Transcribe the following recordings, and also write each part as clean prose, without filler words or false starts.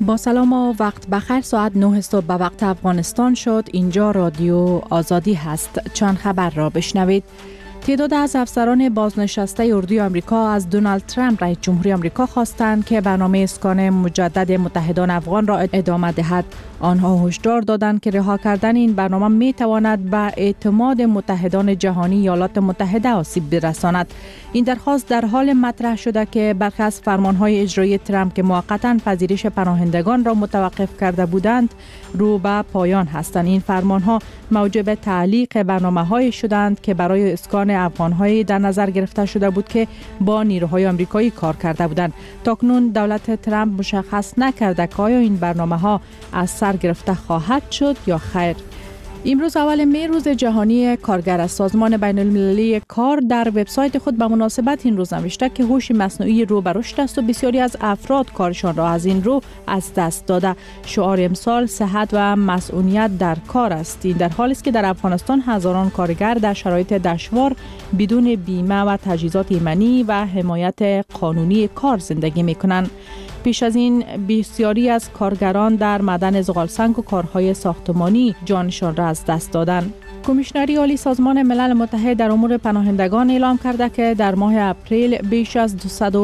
با سلام و وقت بخیر. ساعت 9 صبح به وقت افغانستان شد. اینجا رادیو آزادی هست. چند خبر را بشنوید. تعداد از افسران بازنشسته اردوی آمریکا از دونالد ترامپ رئیس جمهوری آمریکا خواستند که برنامه اسکان مجدد متحدان افغان را ادامه دهد. آنها هشدار دادند که رها کردن این برنامه می تواند به اعتماد متحدان جهانی ایالات متحده آسیب برساند. این درخواست در حال مطرح شده که برخی از فرمانهای اجرایی ترامپ که موقتا پذیرش پناهندگان را متوقف کرده بودند رو به پایان هستند. این فرمانها موجب تعلیق برنامه‌های شدند که برای اسکان افغان‌های در نظر گرفته شده بود که با نیروهای آمریکایی کار کرده بودند. تاکنون دولت ترامپ مشخص نکرده که آیا این برنامه‌ها از سر گرفته خواهد شد یا خیر. امروز اول می روز جهانی کارگر است. سازمان بین المللی کار در وبسایت خود به مناسبت این روز نوشته که هوش مصنوعی رو به رشد است و بسیاری از افراد کارشان را از این رو از دست داده. شعار امسال صحت و مسئولیت در کار است. این در حالی است که در افغانستان هزاران کارگر در شرایط دشوار بدون بیمه و تجهیزات ایمنی و حمایت قانونی کار زندگی می‌کنند. پیش از این بسیاری از کارگران در معدن زغالسنگ و کارهای ساختمانی جانشان را از دست دادند. کمیشنری عالی سازمان ملل متحد در امور پناهندگان اعلام کرده که در ماه اپریل بیش از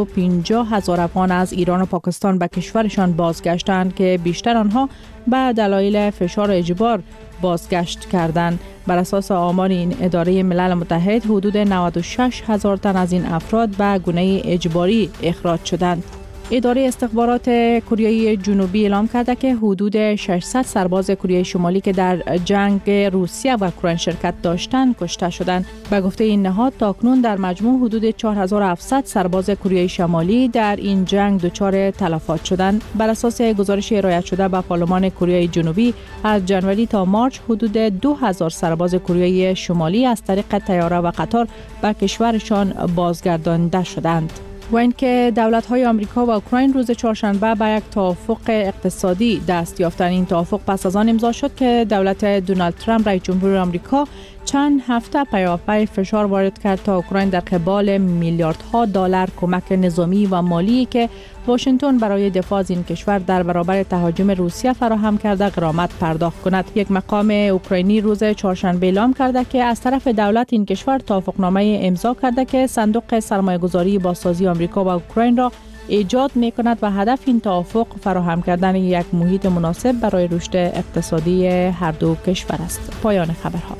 250,000 افغان از ایران و پاکستان به کشورشان بازگشتند که بیشتر آنها به دلایل فشار اجبار بازگشت کردند. بر اساس آمار این اداره ملل متحد حدود 96,000 تن از این افراد به گونه اجباری اخراج شدند. اداره استخبارات کره جنوبی اعلام کرده که حدود 600 سرباز کره شمالی که در جنگ روسیه و اوکراین شرکت داشتند کشته شدند. به گفته این نهاد تاکنون در مجموع حدود 4700 سرباز کره شمالی در این جنگ دچار تلفات شدند. بر اساس گزارش ارائه شده به پارلمان کره جنوبی از جنوری تا مارچ حدود 2000 سرباز کره شمالی از طریق طیاره و قطار به کشورشان بازگردانده شدند. و اینکه دولت‌های آمریکا و اوکراین روز چهارشنبه به یک توافق اقتصادی دست یافتند. این توافق پس از آن امضا شد که دولت دونالد ترامپ رئیس جمهور آمریکا چند هفته پیاپی فشار وارد کرد تا اوکراین در قبال میلیاردها دلار کمک نظامی و مالی که واشنگتن برای دفاع از این کشور در برابر تهاجم روسیه فراهم کرده غرامت پرداخت کند. یک مقام اوکراینی روز چهارشنبه اعلام کرده که از طرف دولت این کشور توافقنامه امضا کرده که صندوق سرمایه‌گذاری بازسازی آمریکا و اوکراین را ایجاد می‌کند و هدف این توافق فراهم کردن یک محیط مناسب برای رشد اقتصادی هر دو کشور است. پایان خبرها.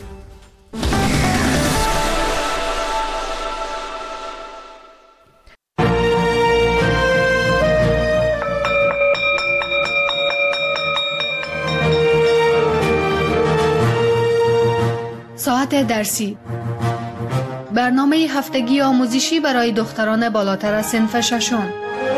ساعت درسی، برنامه هفتگی آموزشی برای دختران بالاتر از صنف ششم.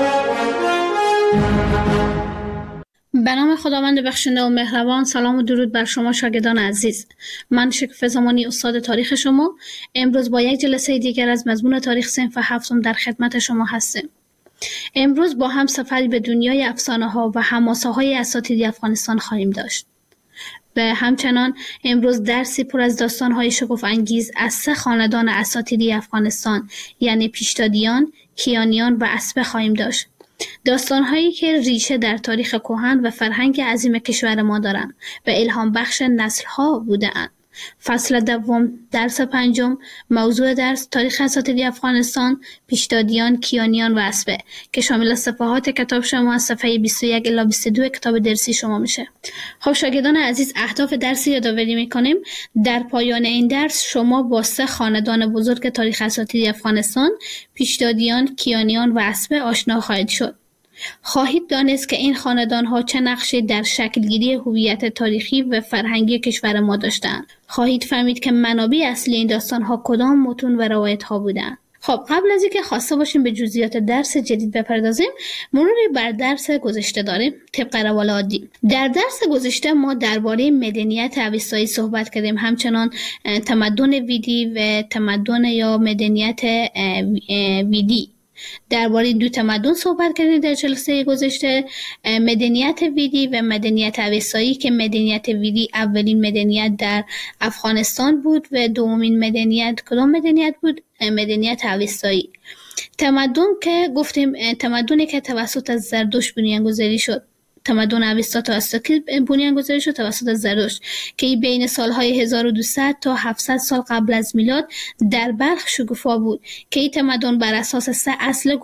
به نام خداوند بخشنده و مهربان. سلام و درود بر شما شاگردان عزیز. من شکوفه زمانی استاد تاریخ شما امروز با یک جلسه دیگر از مضمون تاریخ صنف هفتم در خدمت شما هستیم. امروز با هم سفری به دنیای افسانه ها و حماسه های اساطیری افغانستان خواهیم داشت. به همچنان امروز درسی پر از داستان‌های شگفت انگیز از 3 خاندان اساطیری افغانستان یعنی پیشدادیان، کیانیان و اسبه خواهیم داشت. داستان‌هایی که ریشه در تاریخ کهن و فرهنگ عظیم کشور ما دارند و الهام بخش نسل‌ها بوده‌اند. فصل دوم، درس پنجم، موضوع درس تاریخ اساطیری افغانستان، پیشدادیان، کیانیان و اسبه که شامل صفحات کتاب شما از صفحه 21 الی 22 کتاب درسی شما میشه. خب شاگردان عزیز، اهداف درس یادآوری میکنیم. در پایان این درس شما با 3 خاندان بزرگ تاریخ اساطیری افغانستان، پیشدادیان، کیانیان و اسبه آشنا خواهید شد. خواهید دانست که این خاندان‌ها چه نقشی در شکلگیری هویت تاریخی و فرهنگی کشور ما داشتند. خواهید فهمید که منابع اصلی این داستان‌ها کدام متون و روایت‌ها بودند. خب قبل از اینکه خواسته باشیم به جزئیات درس جدید بپردازیم، مروری بر درس گذشته داریم طبق روال عادی. در درس گذشته ما درباره مدنیت اوستایی صحبت کردیم، همچنان تمدن ویدی و تمدن یا مدنیت ویدی. درباره 2 تمدن صحبت کردیم در جلسه گذشته، مدنیت ویدی و مدنیت اوستایی که مدنیت ویدی اولین مدنیت در افغانستان بود و دومین مدنیت کدام مدنیت بود؟ مدنیت اوستایی. تمدن که گفتیم تمدنی که توسط زردشت بنیانگذاری شد. تمدن اوستا توسط که بنیانگذاری شد توسط زرتشت که بین سالهای 1200 تا 700 سال قبل از میلاد در بلخ شکوفا بود که این تمدن بر اساس 3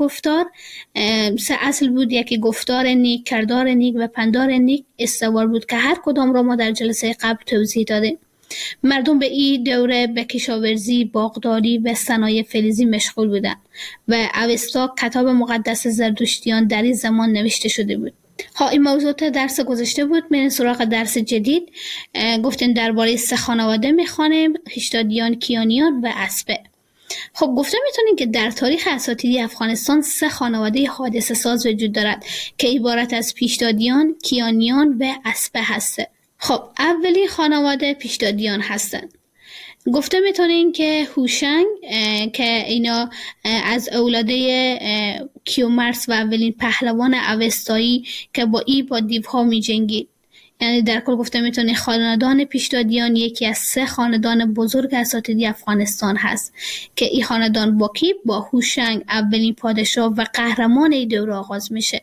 اصل بود. یکی گفتار نیک، کردار نیک و پندار نیک استوار بود که هر کدام را ما در جلسه قبل توضیح دادیم. مردم به این دوره به کشاورزی، باغداری و صنایع فلزی مشغول بودند و اوستا کتاب مقدس زرتشتیان در این زمان نوشته شده بود. این موضوعات درس گذشته بود. میریم سراغ درس جدید. گفتیم درباره 3 خانواده میخوانیم: هشتادیان، کیانیان و اسپه. گفته میتونیم که در تاریخ اساطیری افغانستان 3 خانواده حادثه ساز وجود دارد که عبارت از پیشدادیان، کیانیان و اسپه هسته. اولی خانواده پیشدادیان هستند. گفته میتونین که هوشنگ که اینا از اولاده کیومرث و اولین پهلوان اوستایی که با دیوها می جنگید. یعنی در کل گفته میتونین خاندان پیشدادیان یکی از 3 خاندان بزرگ اساطیری افغانستان هست که این خاندان با هوشنگ اولین پادشاه و قهرمان این دوره آغاز میشه.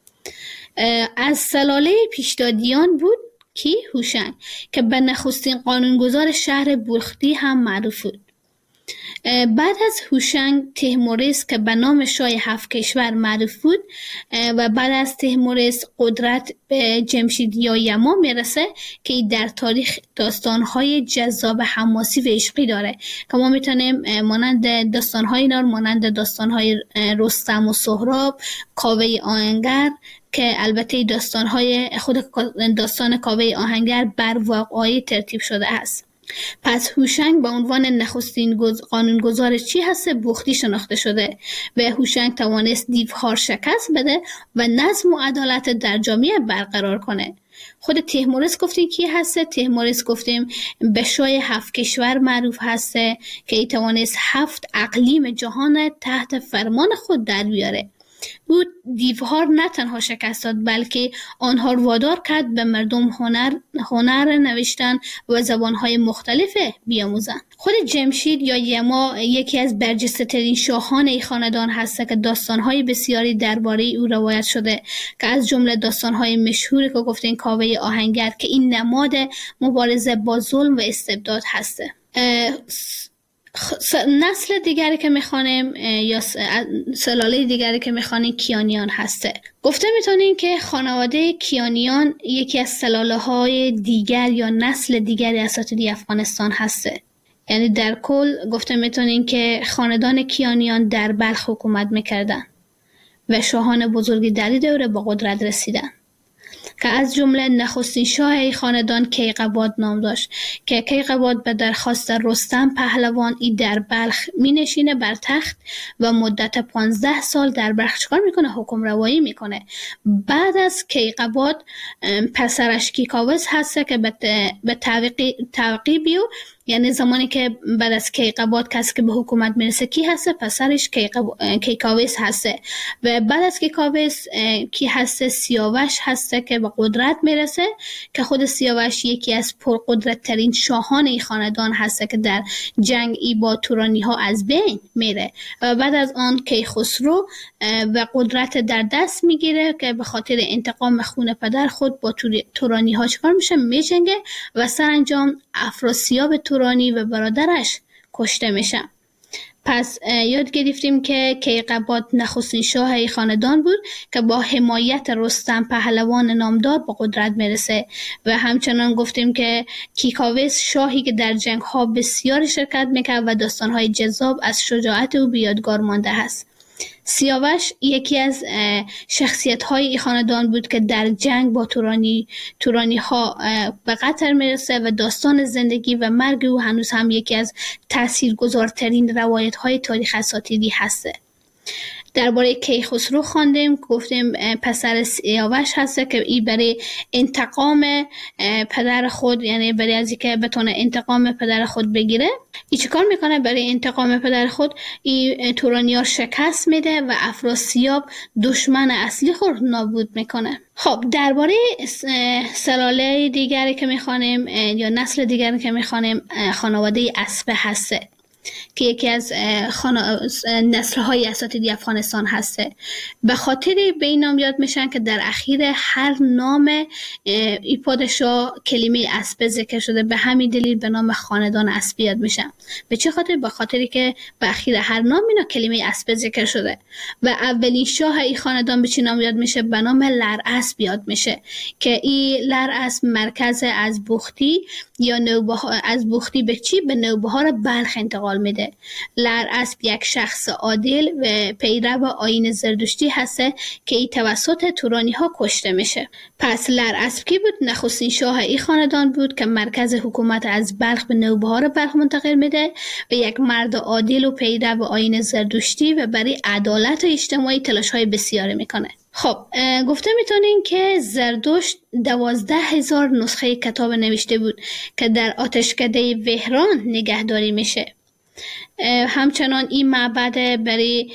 از سلاله پیشدادیان بود کی؟ هوشنگ که به نخستین قانونگذار شهر بلخی هم معروف بود. بعد از هوشنگ تحمورس که به نام شاه 7 کشور معروف بود و بعد از تحمورس قدرت به جمشید یا یما میرسه که در تاریخ داستانهای جذاب حماسی و عشقی داره که ما میتونیم مانند داستانهای مانند داستانهای رستم و سهراب، کاوه آهنگر که البته داستان کاوه آهنگر بر واقعی ترتیب شده است. پس هوشنگ به عنوان نخستین قانونگذار چی هست؟ بلخی شناخته شده و هوشنگ توانست دیوها شکست بده و نظم و عدالت در جامعه برقرار کنه. خود تحمورس گفتیم کی هست؟ تحمورس گفتیم به شاه 7 کشور معروف هسته که ای توانست 7 اقلیم جهان تحت فرمان خود در بیاره. او دیوها نه تنها شکست داد بلکه آنها رو وادار کرد به مردم هنر نوشتن و زبانهای مختلف بیاموزند. خود جمشید یا یما یکی از برجسته ترین شاهان این خاندان هست که داستانهای بسیاری درباره او روایت شده که از جمله داستانهای مشهوری که گفتیم کاوه آهنگر که این نماد مبارزه با ظلم و استبداد هسته. نسل دیگری که میخوانیم یا سلاله دیگری که میخوانیم کیانیان هسته. گفته میتونیم که خانواده کیانیان یکی از سلاله های دیگر یا نسل دیگری اساطیری افغانستان هسته. یعنی در کل گفته میتونیم که خاندان کیانیان در بلخ حکومت میکردن و شاهان بزرگی در این دوره با قدرت رسیدن که از جمله نخستین شاه ای خاندان کیقباد نام داشت که کیقباد به درخواست رستم پهلوان ای در بلخ می نشینه بر تخت و مدت 15 سال در بلخ چکار میکنه؟ حکم روایی میکنه. بعد از کیقباد پسرش کیکاوس هسته که به تعقیبیو، یعنی زمانی که بعد از کیقباد کسی که به حکومت میرسه کی هسته؟ پسرش کیکاوس هسته و بعد از کیکاوس کی هسته؟ سیاوش هسته که به قدرت میرسه که خود سیاوش یکی از پرقدرت ترین شاهان این خاندان هسته که در جنگ ای با تورانی ها از بین میره و بعد از آن کیخسرو و قدرت در دست میگیره که به خاطر انتقام خون پدر خود با تورانی ها چکار میشه؟ میجنگه و سرانجام افراسیاب تورانی و برادرش کشته میشن. پس یاد گرفتیم که کیقباد نخستین شاه ای خاندان بود که با حمایت رستم پهلوان نامدار با قدرت میرسه و همچنان گفتیم که کیکاوس شاهی که در جنگ ها بسیار شرکت میکرد و داستان های جذاب از شجاعت او بیادگار مانده است. سیاوش یکی از شخصیت های خاندان بود که در جنگ با تورانی ها به قطر میرسه و داستان زندگی و مرگ او هنوز هم یکی از تاثیرگذارترین روایت های تاریخ اساطیری هسته. درباره کیخسرو خواندیم، گفتیم پسر سیاوش هسته که ای برای انتقام پدر خود، یعنی برای از اینکه بتونه انتقام پدر خود بگیره، ای چیکار میکنه؟ برای انتقام پدر خود ای تورانی‌ها شکست میده و افراسیاب دشمن اصلی خود نابود میکنه. خب درباره سلاله دیگری که میخوانیم یا نسل دیگری که میخوانیم خانواده اسپه هسته. که یکی از نسل‌های اساتیدی افغانستان هسته. به خاطر به این نام یاد میشن که در اخیر هر نام ای پادشاه کلمه اسب ذکر شده، به همین دلیل به نام خاندان اسبی یاد میشن. به چه خاطر؟ به خاطری که به اخیر هر نام اینا کلمه اسب ذکر شده. و اولین شاه این خاندان به چه نام یاد میشه؟ به نام لراسب یاد میشه که این لراسب مرکز از بختی یا نوبهار، از بختی به نوبهار بلخ انتقال میده. لراسب یک شخص عادل و پیرو آیین زردشتی هسته که ای توسط تورانی ها کشته میشه. پس لراسب کی بود؟ نخستین شاه ای خاندان بود که مرکز حکومت از بلخ به نوبهار بلخ منتقل میده و یک مرد عادل و پیرو آیین زردشتی و برای عدالت اجتماعی تلاش های بسیاری میکنه. خب گفته میتونین که زردشت 12,000 نسخه کتاب نوشته بود که در آتشکده وهران نگهداری میشه. همچنان این معبد برای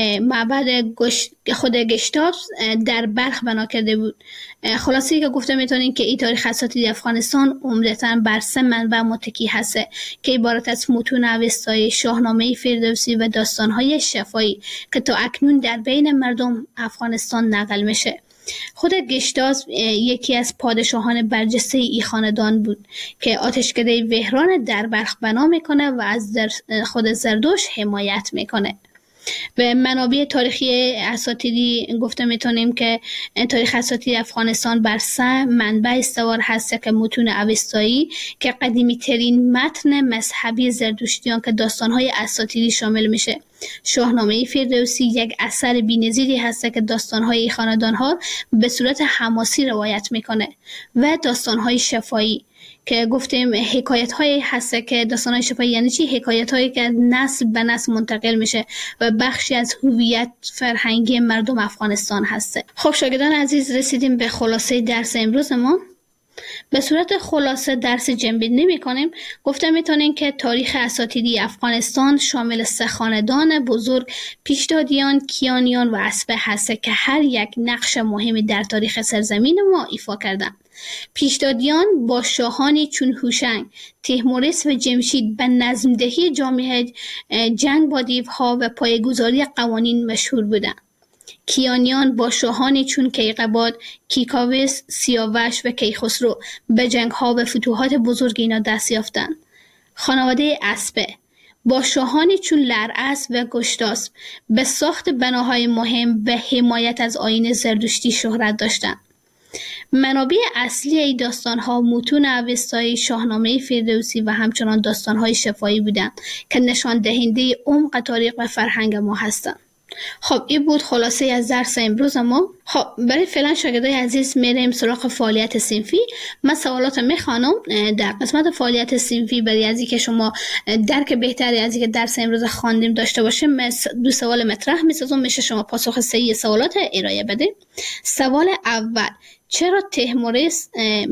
معبد خود گشتاب در بلخ بنا کرده بود. خلاصی که گفته میتونین که این تاریخ اساتید افغانستان عمدتاً بر 3 منبع متکی هسته که عبارت از متون اوستایی، شاهنامه فردوسی و داستان‌های شفاهی که تا اکنون در بین مردم افغانستان نقل میشه. خود گشتاس یکی از پادشاهان برجسته ای خاندان بود که آتشکده وهران در بلخ بنا میکنه و از خود زردشت حمایت میکنه. و منابع تاریخی اساتیدی گفته میتونیم که تاریخ اساتید افغانستان بر 3 منبع استوار هست که متون اوستایی که قدیمی ترین متن مذهبی زردشتیان که داستانهای اساتیدی شامل میشه. شاهنامه فردوسی یک اثر بی‌نظیری هست که داستانهای خاندانها به صورت حماسی روایت میکنه و داستانهای شفاهی که گفتیم حکایت هایی هست که داستانهای شفاهی یعنی چی؟ حکایت هایی که نسل به نسل منتقل میشه و بخشی از هویت فرهنگی مردم افغانستان هسته. خب شاگردان عزیز، رسیدیم به خلاصه درس امروز ما. به صورت خلاصه درس جنبی نمی کنیم. گفته میتونیم که تاریخ اساتیدی افغانستان شامل 3 خاندان بزرگ پیشدادیان، کیانیان و اسبه هست که هر یک نقش مهمی در تاریخ سرزمین ما ایفا کردند. پیشدادیان با شاهانی چون هوشنگ، تیموریس و جمشید به نظم‌دهی جامعه، جنگ با دیوها و پایه‌گذاری قوانین مشهور بودند. کیانیان با شاهانی چون کیقباد، کیکاوس، سیاوش و کیخسرو به جنگ‌ها و فتوحات بزرگ اینا دست یافتند. خانواده اسبه با شاهانی چون لراسب و گشتاسب به ساخت بناهای مهم و حمایت از آیین زردشتی شهرت داشتند. منابع اصلی ای داستان‌ها متون اوستایی، شاهنامه فردوسی و همچنان داستان‌های شفاهی بودند که نشان دهنده عمق تاریخ و فرهنگ ما هستند. خب این بود خلاصه از درس امروز ما. خب برای فعلا شاگردای عزیز میریم سراغ فعالیت صنفی. من سوالات میخوانم در قسمت فعالیت صنفی برای از اینکه شما درک بهتری از اینکه درس امروز خواندیم داشته باشه، من 2 سوال مطرح میسازم، میشه شما پاسخ صحیح سوالات ارائه بده. سوال اول: چرا تیموریس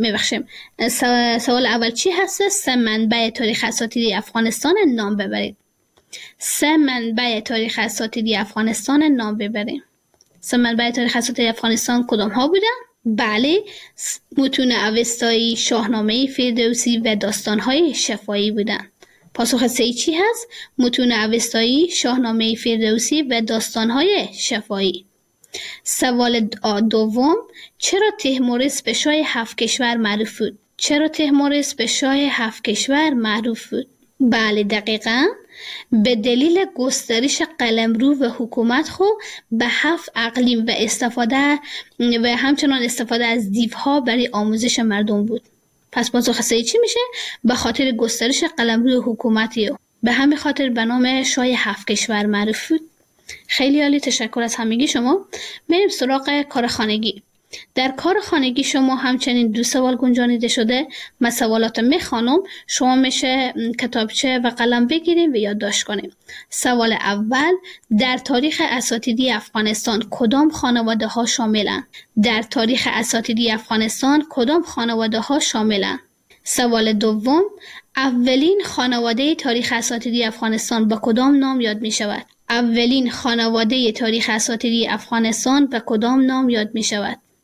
سوال اول چی هست؟ 3 منبع تاریخ اساتیدی افغانستان نام ببرید. 3 منبع تاریخ اساتیدی افغانستان نام ببرید. 3 منبع تاریخ اساتیدی افغانستان کدام ها بودن؟ بله، متون اوستایی، شاهنامه فردوسی و داستان‌های شفاهی بودن. پاسخ صحیح چی هست؟ متون اوستایی، شاهنامه فردوسی و داستان‌های شفاهی. سوال دوم: چرا تیموریس به شاه 7 کشور معروف بود؟ چرا تیموریس به شاه 7 کشور معروف بود؟ بله دقیقاً به دلیل گسترش قلمرو و حکومت خو به 7 اقلیم و همچنان استفاده از دیوها برای آموزش مردم بود. پس پاسخ صحیح چی میشه؟ به خاطر گسترش قلمرو و حکومتی به همین خاطر به نام شاه 7 کشور معروف بود. خیلی عالی، تشکر از همگی شما. میریم سراغ کار خانگی. در کار خانگی شما همچنین 2 سوال گنجانیده شده. من سوالات میخوانم، شما میشه کتابچه و قلم بگیریم و یادداشت کنیم. سوال اول: در تاریخ اساتیدی افغانستان کدام خانواده ها شاملند؟ در تاریخ اساتیدی افغانستان کدام خانواده ها شاملند؟ سوال دوم: اولین خانواده تاریخ اساتیدی افغانستان به کدام نام یاد می شود؟ اولین خانواده تاریخ اساتیدی افغانستان به کدام نام یاد می شود؟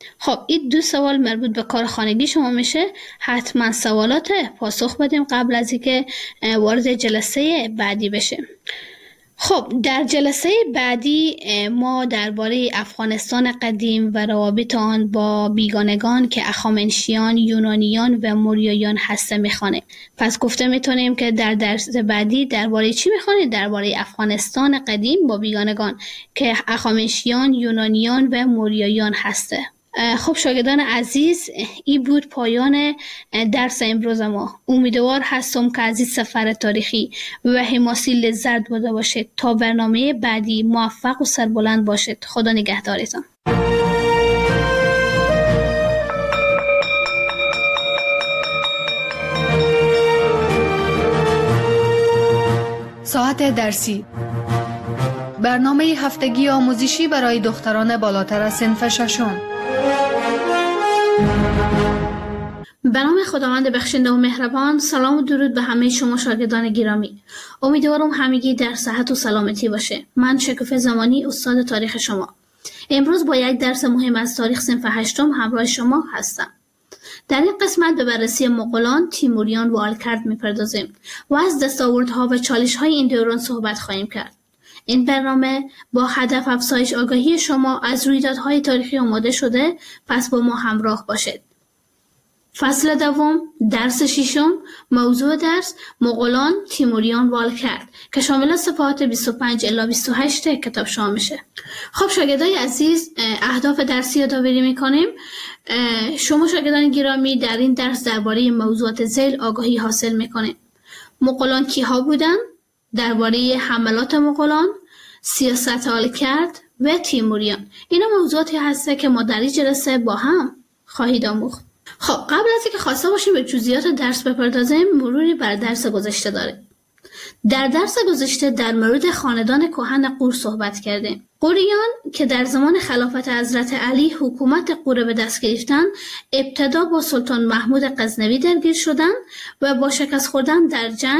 خب این 2 سوال مربوط به کار خانگی شما میشه. حتما سوالات پاسخ بدیم قبل از اینکه وارد جلسه بعدی بشیم. خب در جلسه بعدی ما درباره افغانستان قدیم و روابط آن با بیگانگان که اخامنشیان، یونانیان و موریاییان هسته میخوانیم. پس گفته میتونیم که در درس بعدی درباره چی میخوانیم؟ درباره افغانستان قدیم با بیگانگان که اخامنشیان، یونانیان و موریاییان هسته. خب شاگردان عزیز، این بود پایان درس امروز ما. امیدوار هستم که از این سفر تاریخی و حماسی لذت برده باشید. تا برنامه بعدی موفق و سربلند باشید. خدا نگهدارتان. ساعت درسی، برنامه هفتگی آموزشی برای دختران بالاتر از صنف ششم. به نام خداوند بخشنده و مهربان. سلام و درود به همه شما شاگردان گرامی. امیدوارم همگی در صحت و سلامتی باشه. من شکوفه زمانی، استاد تاریخ شما. امروز با یک درس مهم از تاریخ صنف 8 همراه شما هستم. در این قسمت به بررسی مغولان، تیموریان و آلکرد میپردازیم و از دستاوردها و چالش‌های این دوران صحبت خواهیم کرد. این برنامه با هدف افزایش آگاهی شما از رویدادهای تاریخی آماده شده، پس با ما همراه باشید. فصل دوم، درس ششم، موضوع درس مغولان، تیموریان و آلکرد که شامل صفحات 25 الی 28 کتاب شما میشه. خب شاگردای عزیز، اهداف درسی یادآوری میکنیم. شما شاگردان گرامی در این درس درباره موضوعات ذیل آگاهی حاصل میکنیم. مغولان کیها بودن؟ درباره حملات مغولان، سیاست آلکرد و تیموریان. اینا موضوعاتی هسته که ما در این جلسه با هم خواهید آموخت. خب قبل از اینکه خواسته باشیم به جزئیات درس بپردازیم، مروری بر درس گذشته داریم. در درس گذشته در مورد خاندان کهن غور صحبت کردیم. غوریان که در زمان خلافت حضرت علی حکومت غور به دست گرفتن، ابتدا با سلطان محمود غزنوی درگیر شدند و با شکست خوردن در جنگ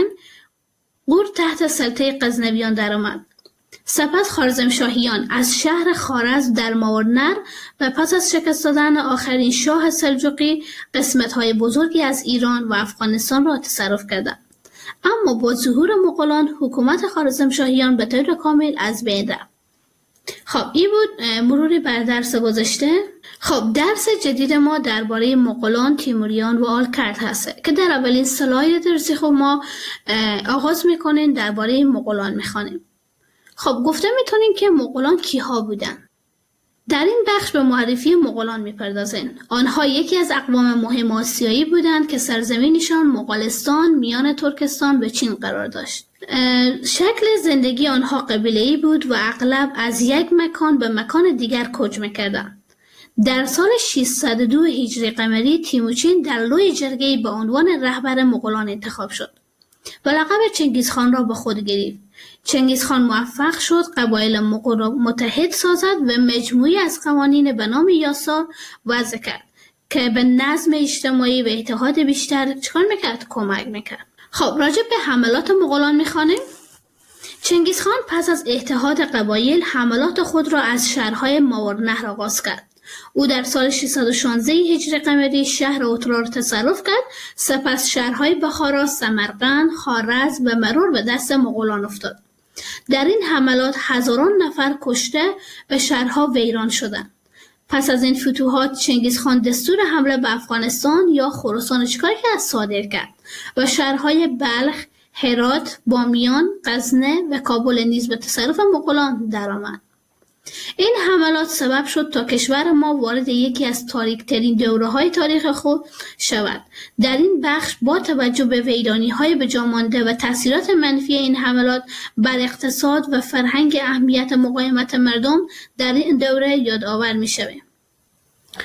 غور تحت سلطه غزنویان درآمد. سپس خوارزمشاهیان از شهر خوارزم در ماورنر و پس از شکست دادن آخرین شاه سلجوقی قسمت‌های بزرگی از ایران و افغانستان را تصرف کردند. اما با ظهور مغولان حکومت خوارزمشاهیان به طور کامل از بین رفت. خب این بود مروری بر درس گذشته. خب درس جدید ما درباره مغولان، تیموریان و آلکرد هست که در اولین سلاید درسی خب ما آغاز میکنیم درباره مغولان میخوانیم. خب گفته میتونیم که مغولان کیها بودن. در این بخش به معرفی مغولان میپردازیم. آنها یکی از اقوام مهم آسیایی بودند که سرزمینشان مغولستان میان ترکستان و چین قرار داشت. شکل زندگی آنها قبیله‌ای بود و اغلب از یک مکان به مکان دیگر کوچ میکردند. در سال 602 هجری قمری تیموچین در لوی جرگه‌ای به عنوان رهبر مغولان انتخاب شد و لقب چنگیزخان را به خود گرفت. چنگیزخان موفق شد قبایل مغول را متحد سازد و مجموعی از قوانین به نام یاسا وضع کرد که به نظم اجتماعی و اتحاد بیشتر چکار میکرد؟ کمک میکرد. خب راجع به حملات مغولان میخوانیم. چنگیزخان پس از اتحاد قبایل حملات خود را از شهرهای ماورنهر آغاز کرد. او در سال 616 هجری قمری شهر اوترا را تصرف کرد. سپس شهرهای بخارا، سمرقند، خوارزم و مرور به دست مغولان افتاد. در این حملات هزاران نفر کشته و شهرها ویران شدند. پس از این فتوحات چنگیزخان دستور حمله به افغانستان یا خراسان چیکار کرد؟ صادر کرد و شهرهای بلخ، هرات، بامیان، غزنه و کابل نیز به تصرف مغولان درآمد. این حملات سبب شد تا کشور ما وارد یکی از تاریک‌ترین دوره‌های تاریخ خود شود. در این بخش با توجه به ویرانی‌های به جا مانده و تأثیرات منفی این حملات بر اقتصاد و فرهنگ اهمیت مقاومت مردم در این دوره یادآور می‌شویم.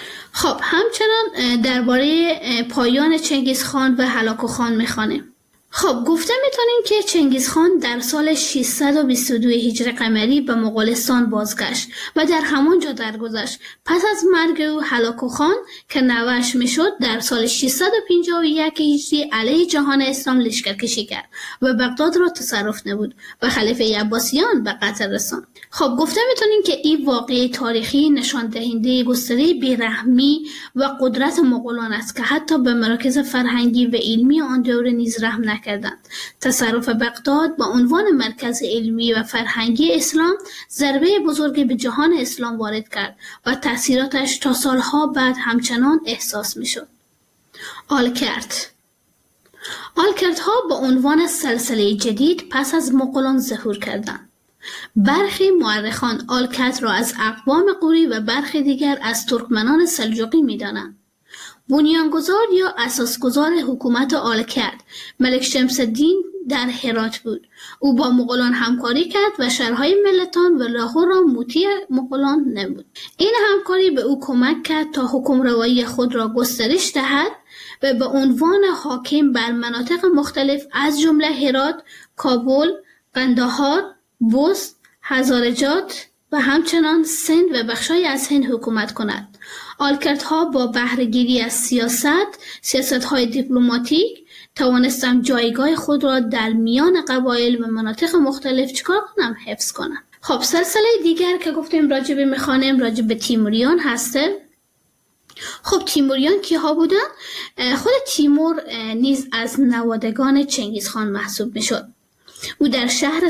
خب همچنان درباره پایان چنگیزخان و هلاکو خان می‌خوانیم. خب گفته میتونیم که چنگیز خان در سال 622 هجری قمری به مغولستان بازگشت و در همانجا درگذشت. پس از مرگ او هلاکو خان که نوه‌اش میشد در سال 651 هجری علیه جهان اسلام لشکرکشی کرد و بغداد را تصرف نمود و خلیفه عباسیان به قتل رساند. خب گفته میتونیم که این واقعه تاریخی نشان دهنده گستره بیرحمی و قدرت مغولان است که حتی به مراکز فرهنگی و علمی آن دوره نیز رحم نکردند. تصرف بغداد با عنوان مرکز علمی و فرهنگی اسلام ضربه بزرگی به جهان اسلام وارد کرد و تأثیراتش تا سالها بعد همچنان احساس میشد. آلکردها با عنوان سلسله جدید پس از مغولان ظهور کردند. برخی مورخان آلکرد را از اقوام غوری و برخی دیگر از ترکمنان سلجوقی می‌دانند. بنیانگذار یا اساسگذار حکومت آلکرد ملک شمس الدین در هرات بود. او با مغولان همکاری کرد و شهرهای ملتان و لاهور را مطیع مغولان نمود. این همکاری به او کمک کرد تا حکمروایی خود را گسترش دهد و به عنوان حاکم بر مناطق مختلف از جمله هرات، کابل، قندهار، بست، هزارجات و همچنان سند و بخشای از هند حکومت کند. آلکردها با بهره‌گیری از سیاست‌های دیپلماتیک توانستند جایگاه خود را در میان قبایل و مناطق مختلف حفظ کنند. خب سلسله دیگر که گفتیم راجع به تیموریان هسته. خب تیموریان کیها بودن؟ خود تیمور نیز از نوادگان چنگیز خان محسوب میشد. او در شهر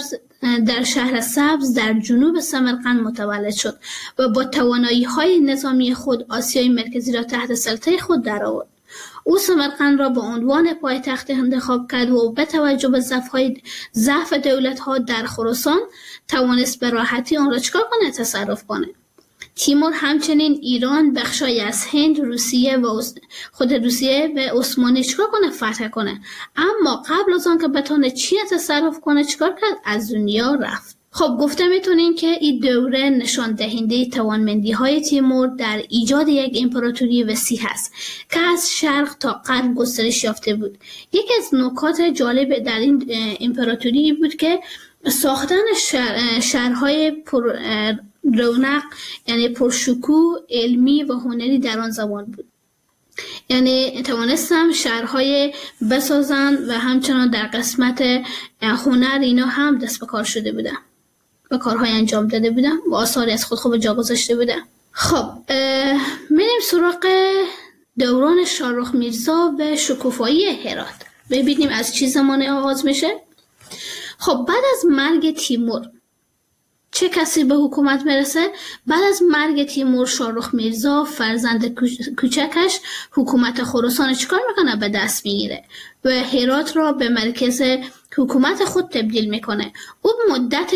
سبز در جنوب سمرقند متولد شد و با توانایی‌های نظامی خود آسیای مرکزی را تحت سلطه خود درآورد. او سمرقند را به عنوان پایتخت انتخاب کرد و به توجه به ضعف دولت‌ها در خراسان توانست به راحتی آن را تصرف کنه. تیمور همچنین ایران، بخشای از هند، روسیه و عثمانی فتح کنه. اما قبل از آن که بتونه چین تصرف کنه چیکار کرد؟ از دنیا رفت. خب گفته میتونیم که این دوره نشان دهنده توانمندی‌های تیمور در ایجاد یک امپراتوری وسیع است که از شرق تا غرب گسترش یافته بود. یکی از نکات جالب در این امپراتوری بود که ساختن شهرهای پر رونق یعنی پرشکوه علمی و هنری در آن زمان بود. یعنی توانستم شهرهای بسازن و همچنان در قسمت هنر اینا هم دست به کار شده بودن و کارهای انجام داده بودن و آثاری از خود به جا گذاشته بودن. خب میریم سراغ دوران شاهرخ میرزا و شکوفایی هرات. ببینیم از چه زمانی آغاز میشه. خب بعد از مرگ تیمور چه کسی به حکومت میرسه؟ بعد از مرگ تیمور شاهرخ میرزا فرزند کوچکش حکومت خراسان چیکار میکنه؟ به دست میگیره و هرات را به مرکز حکومت خود تبدیل میکنه. او مدت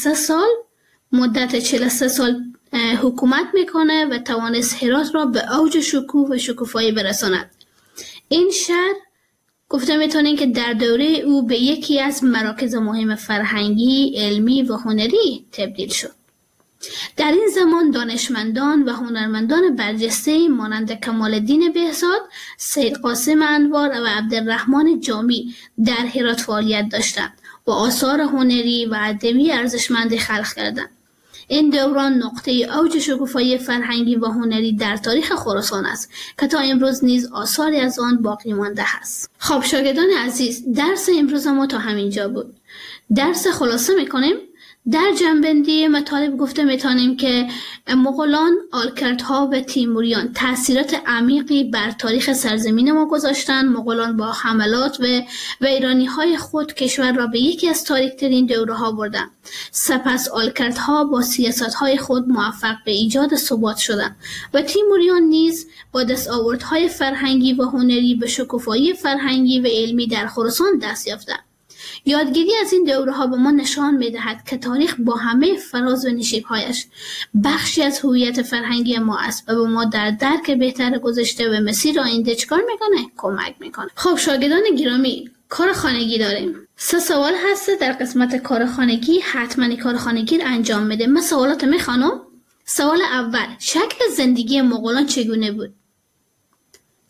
43 سال حکومت میکنه و توانست هرات را به اوج شکوه و شکوفایی برساند. این شهر گفته میتونیم که در دوره او به یکی از مراکز مهم فرهنگی، علمی و هنری تبدیل شد. در این زمان دانشمندان و هنرمندان برجسته مانند کمال الدین بهزاد، سید قاسم انوار و عبدالرحمن جامی در هرات فعالیت داشتند و آثار هنری و ادبی ارزشمندی خلق کردند. این دوران نقطه اوج شکوفایی فرهنگی و هنری در تاریخ خراسان است که تا امروز نیز آثاری از آن باقی مانده است. خب شاگردان عزیز، درس امروز ما تا همینجا بود. درس خلاصه میکنیم. در جنبندی مطالب گفته میتونیم که مغولان، آلکردها و تیموریان تأثیرات عمیقی بر تاریخ سرزمین ما گذاشتند. مغولان با حملات و ویرانی‌های خود کشور را به یکی از تاریک‌ترین دوره‌ها بردند. سپس آلکردها با سیاست‌های خود موفق به ایجاد ثبات شدند و تیموریان نیز با دستاوردهای فرهنگی و هنری به شکوفایی فرهنگی و علمی در خراسان دست یافتند. یادگیری از این دوره‌ها به ما نشان می‌دهد که تاریخ با همه فراز و نشیب‌هایش بخشی از هویت فرهنگی ما است و به ما در درک بهتر گذشته و مسیر آینده چیکار می‌کنه؟ کمک می‌کنه. خب شاگردان گرامی، کار خانگی داریم. 3 سوال هست در قسمت کار خانگی. حتما کار خانگی رو انجام میده. من سوالات میخوانم. سوال اول: شکل زندگی مغولان چگونه بود؟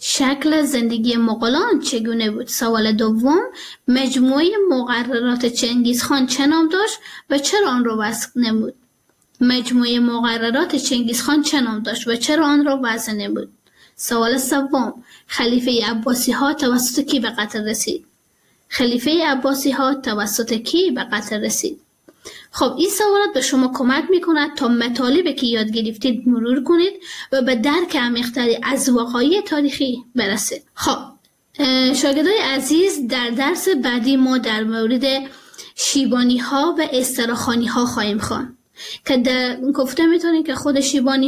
شکل زندگی مغولان چگونه بود؟ سوال دوم، مجموعه مقررات چنگیزخان چه نام داشت و چرا آن را وضع نمود؟ مجموعه مقررات چنگیزخان چه نام داشت و چرا آن را وضع نمود؟ سوال سوم، خلیفه عباسی ها توسط کی به قتل رسید؟ خلیفه عباسی ها توسط کی به قتل رسید؟ خب این سوالات به شما کمک میکند تا مطالبی که یاد گرفتید مرور کنید و به درک عمیق‌تری از وقایع تاریخی برسید. خب شاگردای عزیز، در درس بعدی ما در مورد شیبانی ها و استراخانی ها خواهیم خواند که گفته میتونید که خود شیبانی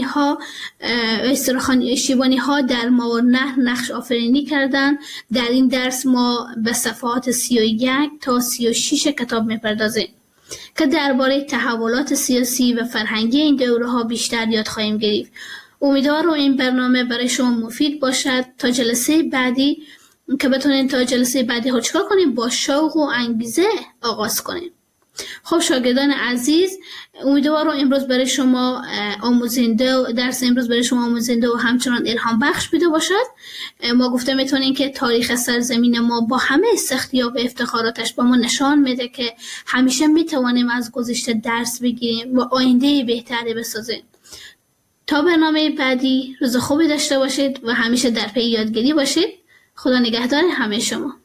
ها در ماورالنهر نقش آفرینی کردن. در این درس ما به صفحات 31 تا 36 کتاب میپردازیم که درباره تحولات سیاسی و فرهنگی این دوره ها بیشتر یاد خواهیم گرفت. امیدوارم این برنامه برای شما مفید باشد تا جلسه بعدی که بتونید تا جلسه بعدی ها چکار کنیم؟ با شوق و انگیزه آغاز کنیم. خب شاگردان عزیز، امیدوارم امروز برای شما درس امروز برای شما آموزنده و همچنان الهام بخش بوده باشد. ما گفته میتونیم که تاریخ سرزمین ما با همه سختی‌ها و افتخاراتش به ما نشان میده که همیشه میتوانیم از گذشته درس بگیریم و آینده بهتری بسازیم. تا برنامه بعدی روز خوبی داشته باشید و همیشه در پی یادگیری باشید. خدا نگهدار همه شما.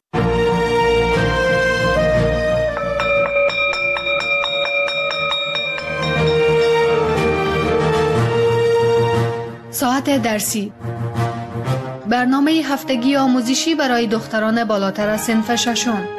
ساعت درسی، برنامه هفتگی آموزشی برای دختران بالاتر از صنف ششم.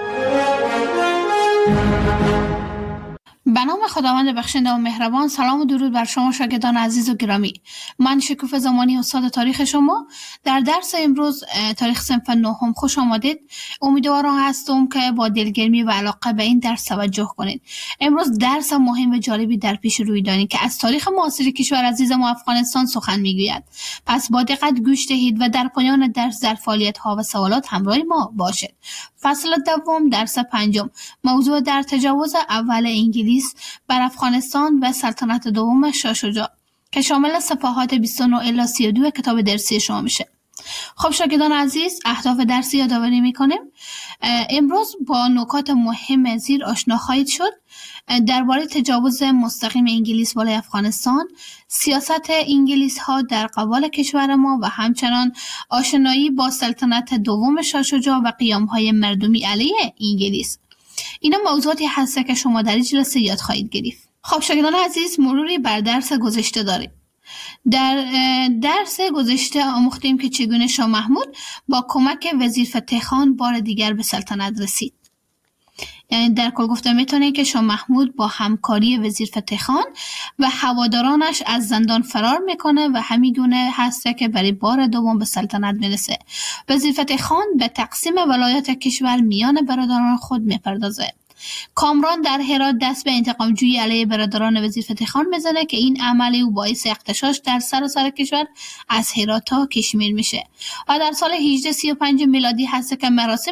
به نام خداوند بخشنده و مهربان. سلام و درود بر شما شاگردان عزیز و گرامی. من شکوفه زمانی استاد تاریخ شما. در درس امروز تاریخ صنف نهم خوش آمدید. امیدوارم هستم که با دلگرمی و علاقه به این درس توجه کنید. امروز درس مهم و جالبی در پیش روی دارید که از تاریخ معاصر کشور عزیز ما افغانستان سخن میگوید. پس با دقت گوش دهید و در پایان درس در فعالیت ها و سوالات همراه ما باشید. فصل دوم، درس پنجم، موضوع در تجاوز اول انگلیس بر افغانستان و سلطنت دوم شاه شجاع که شامل صفحات 29 الی 32 کتاب درسی شما میشه. خب شاگردان عزیز، اهداف درسی یادآوری میکنیم. امروز با نکات مهم زیر آشنا خواهید شد. درباره تجاوز مستقیم انگلیس بالای افغانستان، سیاست انگلیس ها در قبال کشور ما و همچنان آشنایی با سلطنت دوم شاه شجاع و قیام های مردمی علیه انگلیس. اینا موضوعاتی هست که شما در این جلسه یاد خواهید گرفت. خب شاگردان عزیز، مروری بر درس گذشته داریم. در درس گذشته آموختیم که چگونه شاه محمود با کمک وزیر فتح خان بار دیگر به سلطنت رسید. یعنی در کل گفته میتونه که شاه محمود با همکاری وزیر فتح خان و هوادارانش از زندان فرار میکنه و همیگونه هسته که برای بار دوم به سلطنت میرسه. وزیر فتح خان به تقسیم ولایت کشور میان برادران خود میپردازه. کامران در هرات دست به انتقام جویی علیه برادران وزیر فتح خان میزنه که این عمل او باعث اغتشاش در سراسر کشور از هرات تا کشمیر میشه و در سال 1835 میلادی هست که مراسم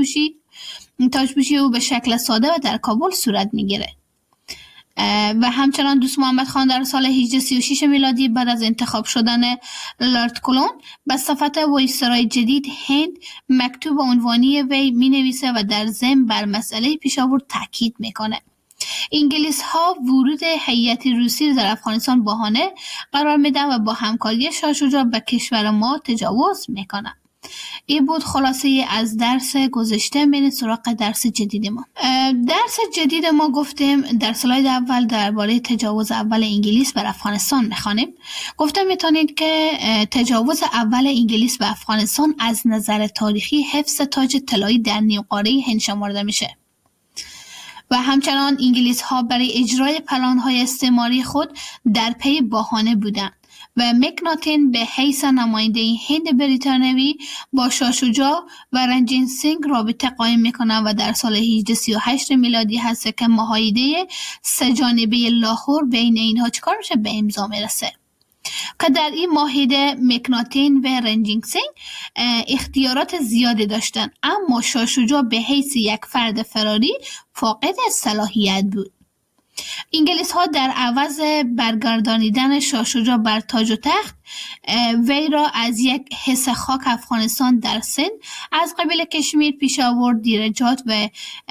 تاجپوشی او به شکل ساده و در کابل صورت میگیره. و همچنان دوست محمد خان در سال 1836 میلادی بعد از انتخاب شدن لارد کلون به صفت وایسرای جدید هند مکتوب عنوانی وی می نویسه و در ضمن بر مسئله پیشاور تاکید میکنه. انگلیس ها ورود هیئت روسی در افغانستان بهانه قرار میدن و با همکاری شاه شجاع به کشور ما تجاوز میکنن. این بود خلاصه از درس گذشته. میریم سراغ درس جدید ما. درس جدید ما گفتیم در سلاید اول درباره تجاوز اول انگلیس بر افغانستان میخوانیم. گفتم میتونید که تجاوز اول انگلیس به افغانستان از نظر تاریخی حفظ تاج طلایی در نیم قاره هند شمرده میشه و همچنان انگلیس ها برای اجرای پلان های استعماری خود در پی بهانه بودند و مکناتن به حیث نماینده هند بریتانیایی با شاه شجاع و رنجیت سینگ رابطه قائم میکنند و در سال 1838 میلادی هست که معاهده سه جانبه لاهور بین اینها چکار میشه؟ به امضا میرسه که در این معاهده مکناتن و رنجیت سینگ اختیارات زیادی داشتند، اما شاه شجاع به حیث یک فرد فراری فاقد صلاحیت بود. انگلیس ها در عوض برگردانیدن شاه شجاع بر تاج و تخت وی را از یک حصه خاک افغانستان در سند از قبیل کشمیر، پیشاور، دیرجات و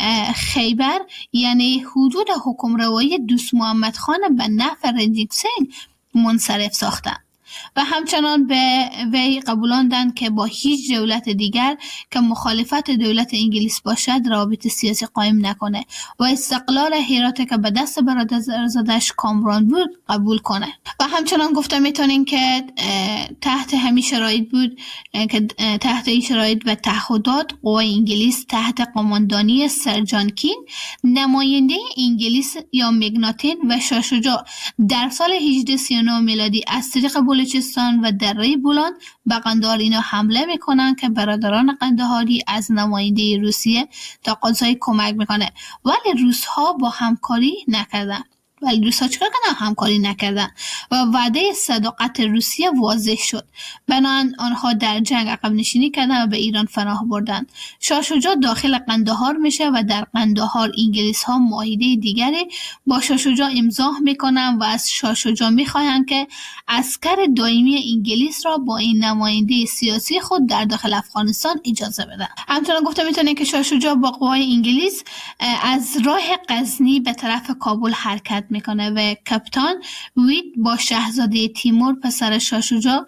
خیبر یعنی حدود حکمروایی دوست محمد خان به نفع رنجیت سنگ منصرف ساختند و همچنان به وی قبولاندند که با هیچ دولت دیگر که مخالفت دولت انگلیس باشد رابطه سیاسی قایم نکنه و استقلال هرات که به دست برادرزادش کامران بود قبول کنه. و همچنان گفته میتونیم که تحت همین شرایط بود که تحت این شرایط و تعهدات قوای انگلیس تحت قماندانی سر جان کین نماینده انگلیس یا مکناتن و شاه شجاع در سال 1839 میلادی از طریق بلوچستان و دره بولان به قندهار اینا حمله میکنن که برادران قندهاری از نماینده روسیه تقاضای کمک میکنه، ولی روس ها با همکاری نکردن. چیکار کردن؟ همکاری نکردن و وعده صداقت روسیه واضح شد. بنابراین آنها در جنگ عقب نشینی کردن و به ایران پناه بردن. شاه شجاع داخل قندهار میشه و در قندهار انگلیس ها معاهده دیگری با شاه شجاع امضا میکنن و از شاه شجاع میخواهند که عسکر دائمی انگلیس را با این نماینده سیاسی خود در داخل افغانستان اجازه بدن. همچنان گفته میتونه که شاه شجاع با قوای انگلیس از راه غزنی به طرف کابل حرکت میکنه و کاپیتان وید با شاهزاده تیمور پسر شاه شجاع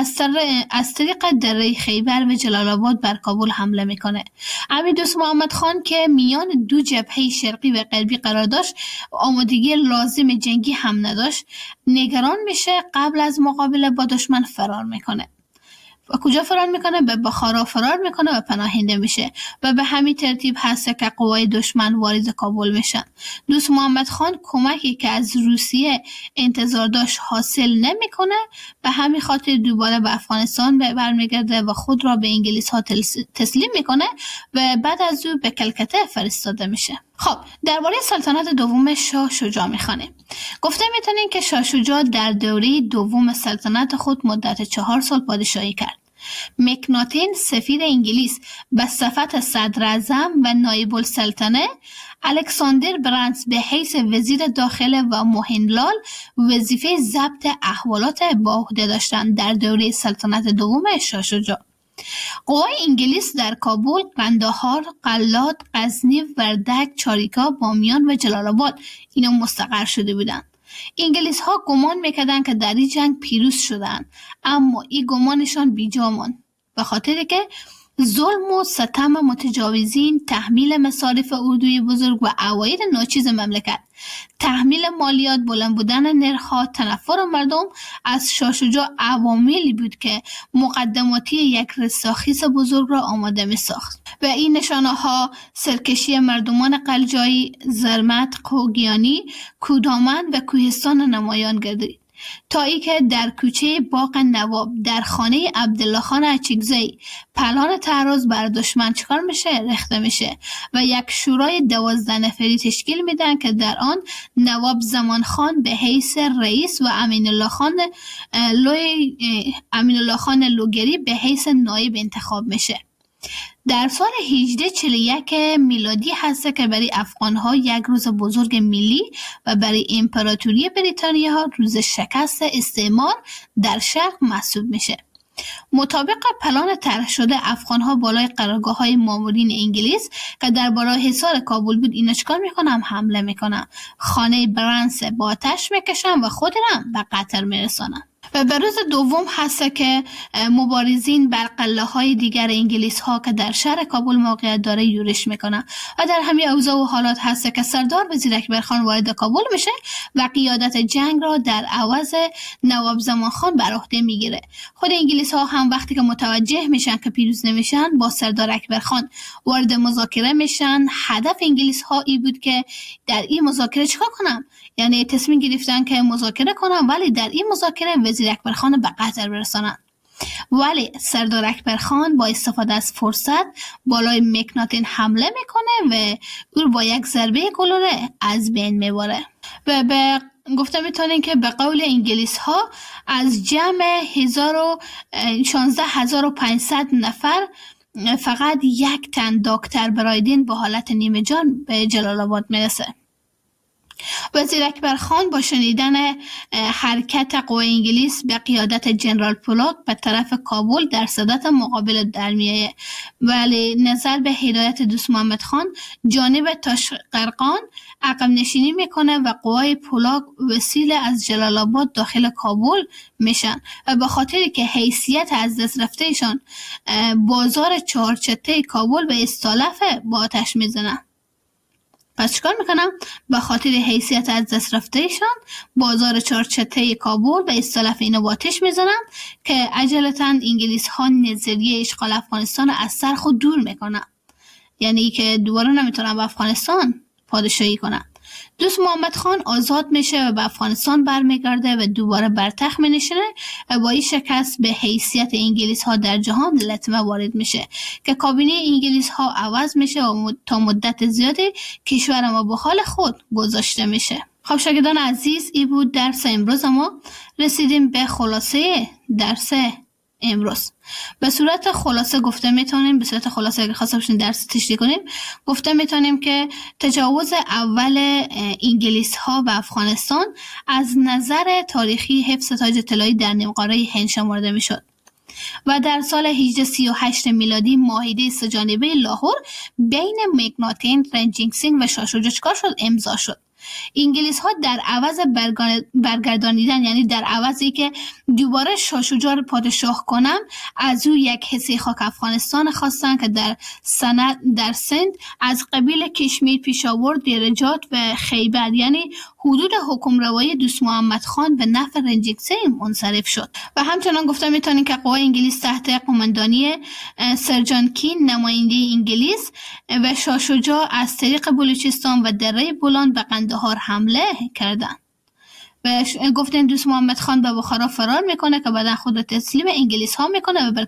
از طریق دره خیبر و جلال آباد بر کابل حمله میکنه. امیر دوست محمد خان که میان دو جبهه شرقی و غربی قرار داشت، آمادگی لازم جنگی هم نداشت، نگران میشه، قبل از مقابله با دشمن فرار میکنه. و کجا فرار میکنه؟ به بخارا فرار میکنه و پناهنده میشه و به همین ترتیب هست که قوای دشمن وارد کابل میشن. دوست محمد خان کمکی که از روسیه انتظار داشت حاصل نمیکنه، به همین خاطر دوباره به افغانستان برمیگرده و خود را به انگلیس ها تسلیم میکنه و بعد از او به کلکته فرستاده میشه. خب درباره سلطنت دوم شاه شجاع میخوانیم. گفته میتونیم که شاه شجاع در دوره دوم سلطنت خود مدت 4 سال پادشاهی کرد. مکناتن سفیر انگلیس به صفت صدر اعظم و نایب السلطنه، الکساندر برانس به حیث وزیر داخله و موهنلال وظیفه ضبط احوالات با عهده داشتند در دوره سلطنت دوم شاه شجاع. قوای انگلیس در کابل، قندهار، قلات، غزنی، وردک، چاریکا، بامیان و جلال آباد اینا مستقر شده بودند. انگلیس ها گمان میکردند که در این جنگ پیروز شدند، اما این گمانشان بیجا ماند، به خاطر که ظلم و ستم متجاوزین، تحمیل مصارف اردوی بزرگ و عواید ناچیز مملکت، تحمیل مالیات، بلند بودن نرخ‌ها، تنفر مردم از شاه شجاع عواملی بود که مقدماتی یک رستاخیز بزرگ را آماده می ساخت. و این نشانه ها سرکشی مردمان قلجایی، زرمت، خوگیانی، کودامن و کوهستان نمایان گردید، تا ای که در کوچه باغ نواب در خانه عبدالله خان اچکزی پلان تعرض بر دشمن چکار میشه؟ رخته میشه و یک شورای 12 نفری تشکیل میدن که در آن نواب زمان خان به حیث رئیس و امین الله خان لوگری به حیث نایب انتخاب میشه. در سال 1841 میلادی هست که برای افغان‌ها یک روز بزرگ ملی و برای امپراتوری بریتانیا روز شکست استعمار در شرق محسوب میشه. مطابق پلان طرح شده افغان‌ها بالای قرارگاه‌های مامورین انگلیس که در بالای حصار کابل بود اینا چیکار میکنن؟ حمله میکنن، خانه برانس با آتش میکشن و خود را به قتل میرسانن. و به روز دوم هست که مبارزین بر قلعه‌های دیگر انگلیس ها که در شهر کابل موقعیت داره یورش میکنن و در همین اوضاع و حالات هست که سردار وزیر اکبر خان وارد کابل میشه و قیادت جنگ را در عوض نواب زمان خان بر عهده میگیره. خود انگلیس ها هم وقتی که متوجه میشن که پیروز نمیشن با سردار اکبر خان وارد مذاکره میشن. هدف انگلیس ها ای بود که در این مذاکره چیکار کنن؟ یعنی تصمیم گرفتن که مذاکره کنن، ولی در این مذاکره وزیر اکبر خان به قتل برسانن. ولی سردار اکبر خان با استفاده از فرصت بالای مکناتن حمله میکنه و او با یک ضربه گلوله از بین میبره. و به گفته میتونین که به قول انگلیس ها از جمع 16500 نفر فقط یک تن دکتر برایدین با حالت نیمه جان به جلال آباد میرسه. وزیر اکبر خان با شنیدن حرکت قوای انگلیس به قیادت جنرال پولاک به طرف کابل در صدت مقابل در میایه، ولی نظر به هدایت دوست محمد خان جانب تاشقرقان عقب نشینی میکنه و قوای پولاک وسیله از جلال آباد داخل کابل میشن و به خاطری که حیثیت از دست رفتهشان بازار چهارچته کابل به استالف با آتش میزنن. پس چیکار میکنم؟ به خاطر حیثیت از دست رفتهشان بازار چهارچته کابل به استالف اینو با آتش میزنن که عجلتاً انگلیس ها نظریه اشغال افغانستان از سر خود دور میکنن، یعنی که دوباره نمیتونن به افغانستان پادشاهی کنن. دوست محمد خان آزاد میشه و به افغانستان برمیگرده و دوباره بر تخت مینشینه و با این شکست به حیثیت انگلیس ها در جهان لطمه وارد میشه که کابینه انگلیس ها عوض میشه و تا مدت زیادی کشور ما به حال خود گذاشته میشه. خب شاگردان عزیز، این بود درس امروز ما. رسیدیم به خلاصه درس امروز. به صورت خلاصه گفته میتونیم، به صورت خلاصه اگه خواسته باشین درس تشریح کنیم، گفته میتونیم که تجاوز اول انگلیس ها به افغانستان از نظر تاریخی حفظ تاج طلایی در نیمقاره هند شمرده میشد و در سال 1838 میلادی معاهده سه‌جانبه لاهور بین مکناتن، رنجینگ سینگ و شاه شجاع چیکار شد؟ امضا شد. انگلیس ها در عوض برگردانیدن، یعنی در عوضی که دوباره شاه شجاع رو پادشاه کنم، از او یک حصه خاک افغانستان خواستن که در سند از قبیل کشمیر، پیشاور، دیرجات و خیبر، یعنی حدود حکمروایی دوست محمد خان به نفع رنجینگ سینگ منصرف شد. و همچنان گفته میتونیم که قوای انگلیس تحت قماندانی سر جان کین، نماینده انگلیس، و شاه شجاع از طریق بلوچستان و دره بولان به قندهار حمله کردند. و گفتن دوست محمد خان به بخارا فرار میکنه که بعدا خود رو تسلیم انگلیس ها میکنه و بر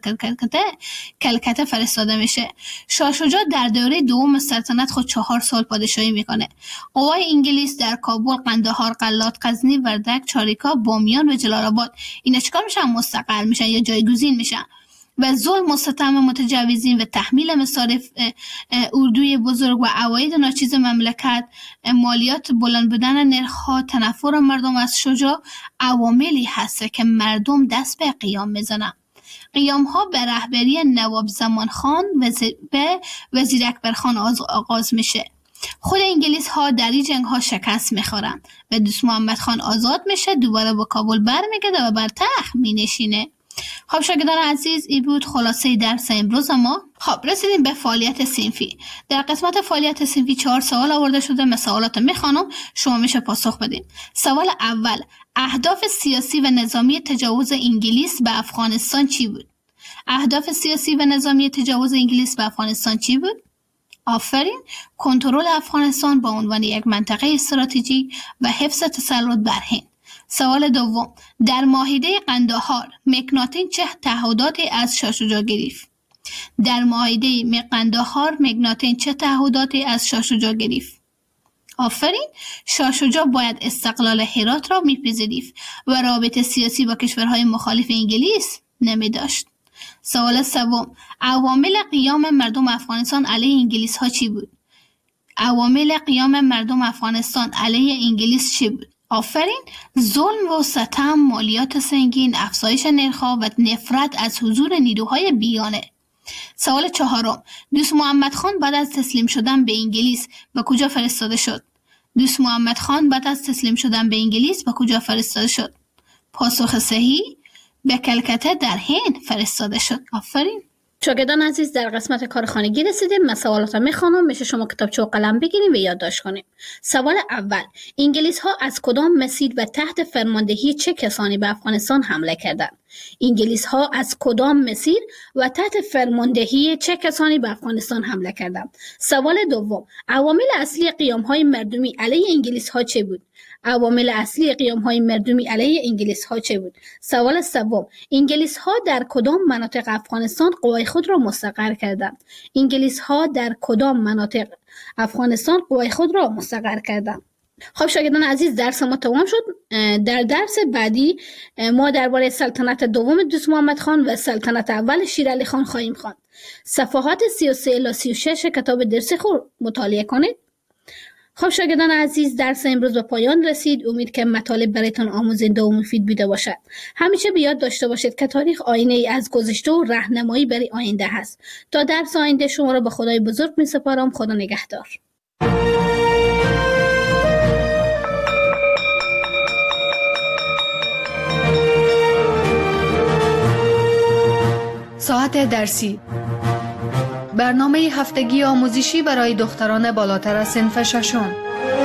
کلکته فرستاده میشه. شاه شجاع در دوره دوم سلطنت خود 4 سال پادشاهی میکنه. قوای انگلیس در کابل، قندهار، قلات، غزنی، وردک، چاریکا، بامیان و جلال آباد اینا چیکار میشن؟ مستقر میشن یا جایگزین میشن و ظلم و ستم متجاوزین و تحمیل مصارف اردوی بزرگ و عواید ناچیز مملکت، مالیات، بلند بودن نرخ‌ها، تنفر مردم از شجاع عواملی هست که مردم دست به قیام میزنن. قیام ها به رهبری نواب زمان خان و وزیر اکبر خان آغاز میشه. خود انگلیس ها در این جنگ ها شکست میخورن و دوست محمد خان آزاد میشه، دوباره با کابل برمیگرده و بر تخت مینشینه. خب شاگردان عزیز، این بود خلاصه درس امروز ما. خب رسیدیم به فعالیت صنفی. در قسمت فعالیت صنفی 4 سوال آورده شده. من سوالات میخوانم، شما میشه پاسخ بدین. سوال اول: اهداف سیاسی و نظامی تجاوز انگلیس به افغانستان چی بود؟ اهداف سیاسی و نظامی تجاوز انگلیس به افغانستان چی بود؟ آفرین، کنترل افغانستان با عنوان یک منطقه استراتژیک و حفظ تسلط بر هند. سوال دوم: در معاهده قندهار مکناتن چه تعهداتی از شاه شجاع گرفت؟ در معاهده قندهار مکناتن چه تعهداتی از شاه شجاع گرفت؟ آفرین، شاه شجاع باید استقلال هرات را میپذیرفت و رابطه سیاسی با کشورهای مخالف انگلیس نمیداشت. سوال سوم: عوامل قیام مردم افغانستان علیه انگلیس ها چی بود؟ عوامل قیام مردم افغانستان علیه انگلیس چی بود؟ آفرین، ظلم و ستم، مالیات سنگین، افزایش نرخ‌ها و نفرت از حضور نیروهای بیگانه. سوال چهارم: دوست محمد خان بعد از تسلیم شدن به انگلیس به کجا فرستاده شد؟ دوست محمد خان بعد از تسلیم شدن به انگلیس به کجا فرستاده شد؟ پاسخ صحیح: به کلکته در هند فرستاده شد. آفرین. شاگردان عزیز، در قسمت کار خانگی رسیدیم. من سوالات میخوانم، میشه شما کتابچه و قلم بگیریم و یادداشت کنیم. سوال اول: انگلیس ها از کدام مسیر و تحت فرماندهی چه کسانی به افغانستان حمله کردند؟ انگلیس ها از کدام مسیر و تحت فرماندهی چه کسانی به افغانستان حمله کردند؟ سوال دوم: عوامل اصلی قیام های مردمی علیه انگلیس ها چه بود؟ عوامل اصلی قیام های مردمی علیه انگلیس ها چه بود؟ سوال سوم: انگلیس ها در کدام مناطق افغانستان قوای خود را مستقر کردند؟ انگلیس ها در کدام مناطق افغانستان قوای خود را مستقر کردند؟ خب شاگردان عزیز، درس ما تمام شد. در درس بعدی ما درباره سلطنت دوم دوست محمد خان و سلطنت اول شیر علی خان خواهیم خواند. صفحات 33 الی 36 کتاب درسی خود مطالعه کنید. خب شاگردان عزیز، درس امروز به پایان رسید. امید که مطالب برایتان آموزنده و مفید بوده باشد. همیشه به یاد داشته باشید که تاریخ آینه ای از گذشته و راهنمایی برای آینده هست. تا درس آینده شما را به خدای بزرگ می سپارم. خدا نگهدار. ساعت درسی، برنامه هفتگی آموزشی برای دختران بالاتر از صنف ششم.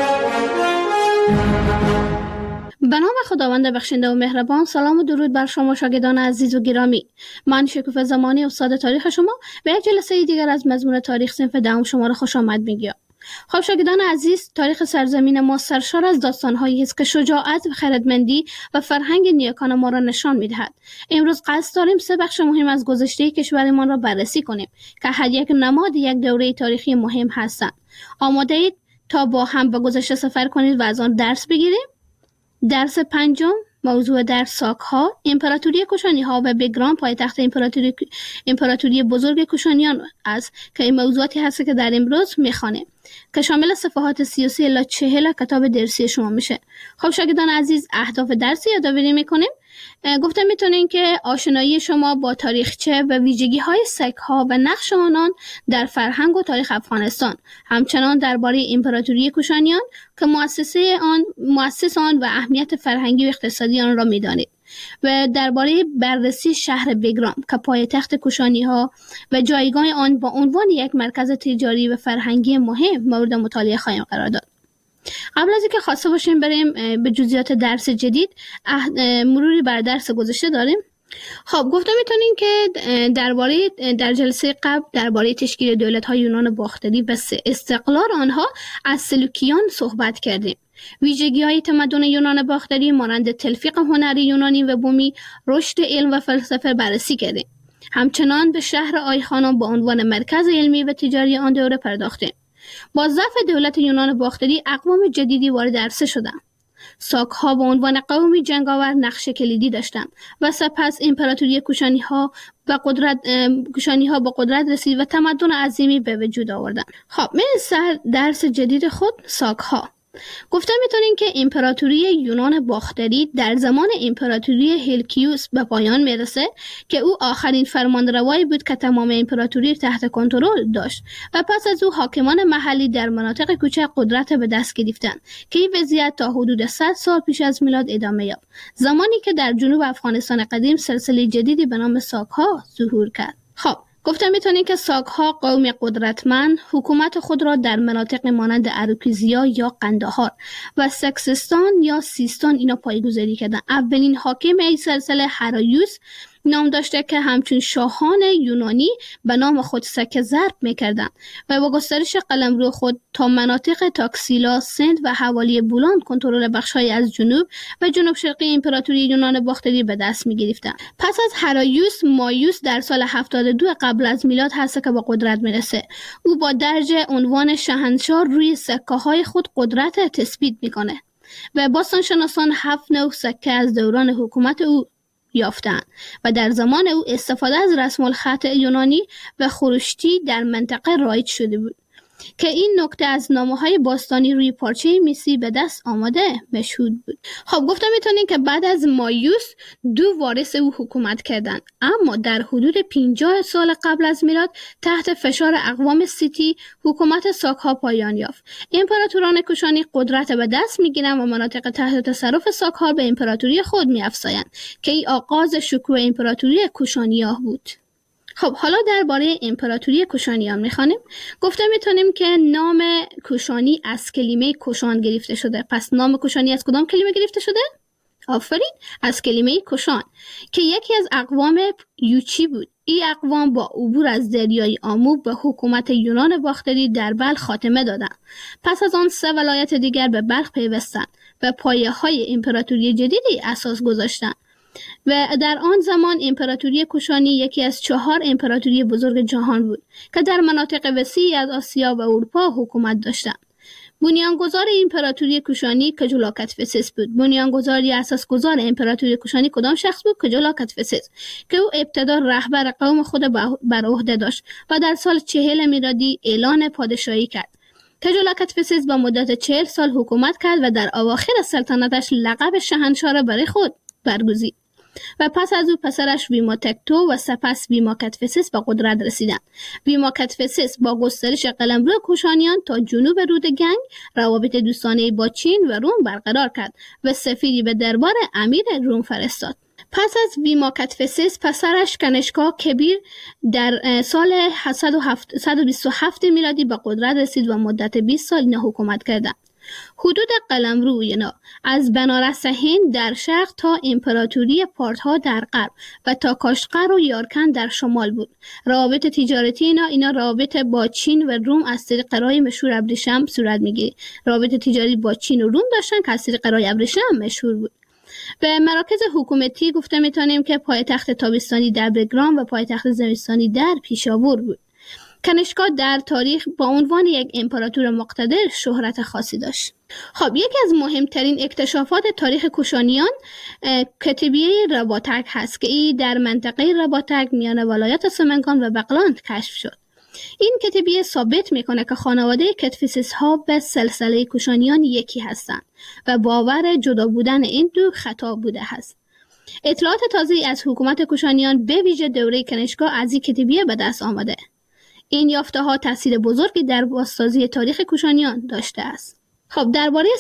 به نام خداوند بخشنده و مهربان. سلام و درود بر شما شاگردان عزیز و گرامی. من شکوفه زمانی، استاد تاریخ شما، به یک جلسه دیگر از مضمون تاریخ صنف دهم شما را خوش آمد میگویم. خب شاگردان عزیز، تاریخ سرزمین ما سرشار از داستان‌هایی است که شجاعت و خردمندی و فرهنگ نیاکان ما را نشان می‌دهد. امروز قصد داریم 3 بخش مهم از گذشته کشورمان را بررسی کنیم که هر یک نماد یک دوره تاریخی مهم هستند. آماده اید تا با هم به گذشته سفر کنید و از آن درس بگیریم؟ درس پنجم، موضوع درس ساک‌ها، امپراتوری کوشانی‌ها و بگرام، پایتخت امپراتوری بزرگ کوشانیان است که این موضوعاتی هست که در امروز می‌خوانیم که شامل صفحات 33 الی 40 کتاب درسی شما میشه. خب شاگردان عزیز، اهداف درسی یادآوری می‌کنیم. گفتم میتونین که آشنایی شما با تاریخچه و ویژگی‌های سک‌ها و نقش آنان در فرهنگ و تاریخ افغانستان، همچنان درباره امپراتوری کوشانیان که مؤسس آن و اهمیت فرهنگی و اقتصادی آن را میدانید، و درباره بررسی شهر بگرام که پایتخت کوشانی‌ها و جایگاه آن با عنوان یک مرکز تجاری و فرهنگی مهم مورد مطالعه خواهیم قرار داد. قبل از اینکه خواسته باشیم بریم به جزئیات درس جدید، مروری بر درس گذشته داریم. خب گفتم میتونین که در جلسه قبل درباره تشکیل دولت‌های یونان باختری و استقلال آنها از سلوکیان صحبت کردیم. ویژگی‌های تمدن یونان باختری مانند تلفیق هنری یونانی و بومی، رشد علم و فلسفه بررسی کردیم. همچنان به شهر آیخانان به عنوان مرکز علمی و تجاری آن دوره پرداختیم. با ضعف دولت یونان باختری اقوام جدیدی وارد عرصه شدند. ساک‌ها به عنوان قومی جنگاور نقش کلیدی داشتند و سپس امپراتوری کوشانی‌ها به قدرت رسید و تمدن عظیمی به وجود آوردند. خب درس جدید خود، ساک‌ها. گفتم میتونین که امپراتوری یونان باختری در زمان امپراتوری هلکیوس به پایان میرسه که او آخرین فرمانروایی بود که تمام امپراتوری تحت کنترل داشت و پس از او حاکمان محلی در مناطق کوچک قدرت به دست گرفتند که این وضعیت تا حدود 100 سال پیش از میلاد ادامه یافت، زمانی که در جنوب افغانستان قدیم سلسله جدیدی به نام ساک‌ها ظهور کرد. خب گفتم میتونین که ساک‌ها قوم قدرتمند حکومت خود را در مناطق مانند اروکیزیا یا قندهار و سکسستان یا سیستان اینا پایگذاری کردن. اولین حاکم این سلسله هرایوس نام داشته که همچون شاهان یونانی به نام خود سکه ضرب میکردند و با گسترش قلمرو خود تا مناطق تاکسیلا، سند و حوالی بولان کنترل بخش‌های از جنوب و جنوب شرقی امپراتوری یونان باختری به دست می‌گرفتند. پس از هرایوس، مایوس در سال 72 قبل از میلاد هست که با قدرت میرسه. او با درج عنوان شاهنشاه روی سکه‌های خود قدرت تثبیت میکنه و باستانشناسان 7 نوع سکه از دوران حکومت او یافتند و در زمان او استفاده از رسم الخط یونانی و خروشتی در منطقه رایج شده بود که این نکته از نامه‌های باستانی روی پارچه میسی به دست آمده مشهود بود. خب گفتم میتونین که بعد از مایوس 2 وارث او حکومت کردند، اما در حدود 50 سال قبل از میلاد تحت فشار اقوام سیتی حکومت ساک‌ها پایان یافت. امپراتوران کوشانی قدرت به دست میگیرند و مناطق تحت تصرف ساک‌ها به امپراتوری خود میافزایند که این آغاز شکوه امپراتوری کوشانیان بود. خب حالا درباره امپراتوری کوشانیان میخوانیم. گفته میتونیم که نام کوشانی از کلمه کوشان گرفته شده. پس نام کوشانی از کدام کلمه گرفته شده؟ آفرین، از کلمه کوشان که یکی از اقوام یوچی بود. این اقوام با عبور از دریای آمو به حکومت یونان باختری در بلخ خاتمه دادند. پس از آن 3 ولایت دیگر به بلخ پیوستند و پایه‌های امپراتوری جدیدی اساس گذاشتند. و در آن زمان امپراتوری کوشانی یکی از 4 امپراتوری بزرگ جهان بود که در مناطق وسیعی از آسیا و اروپا حکومت داشتند. بنیانگذار امپراتوری کوشانی کجولا کدفسس بود. بنیانگذاری اساسگذار امپراتوری کوشانی کدام شخص بود؟ کجولا کدفسس که او ابتدا رهبر قوم خود بر عهده داشت و در سال 40 میلادی اعلان پادشاهی کرد. کجولا کتفسیس با مدت 40 سال حکومت کرد و در اواخر سلطنتش لقب شاهنشاه را برای خود برگزید و پس از او پسرش ویما تکتو و سپس ویما کتفسیس به قدرت رسیدند. ویما کتفسیس با گسترش قلمرو کوشانیان تا جنوب رود گنگ روابط دوستانه با چین و روم برقرار کرد و سفیری به دربار امیر روم فرستاد. پس از ویما کتفسیس پسرش کنشکا کبیر در سال 127 میلادی به قدرت رسید و مدت 20 سال اینا حکومت کردند. حدود قلمرو اینا از بنارس هند در شرق تا امپراتوری پارتها در غرب و تا کاشغر و یارکند در شمال بود. روابط تجارتی اینا روابط با چین و روم از طریق راه مشهور ابریشم صورت میگیره. روابط تجاری با چین و روم داشتن که از طریق راه ابریشم مشهور بود. به مراکز حکومتی گفته میتونیم که پایتخت تابستانی در بگرام و پایتخت زمستانی در پیشاور بود. کنشکا در تاریخ با عنوان یک امپراتور مقتدر شهرت خاصی داشت. خب یکی از مهمترین اکتشافات تاریخ کوشانیان کتیبه رباطک هست که این در منطقه رباطک میان ولایت سمنگان و بغلان کشف شد. این کتیبه ثابت میکنه که خانواده کتفسیس ها به سلسله کوشانیان یکی هستند و باور جدا بودن این دو خطا بوده است. اطلاعات تازه از حکومت کوشانیان به ویژه دوره کنشکا از این کتیبه به دست آمده. این یافته ها تاثیر بزرگی در بازسازی تاریخ کوشانیان داشته است. خب درباره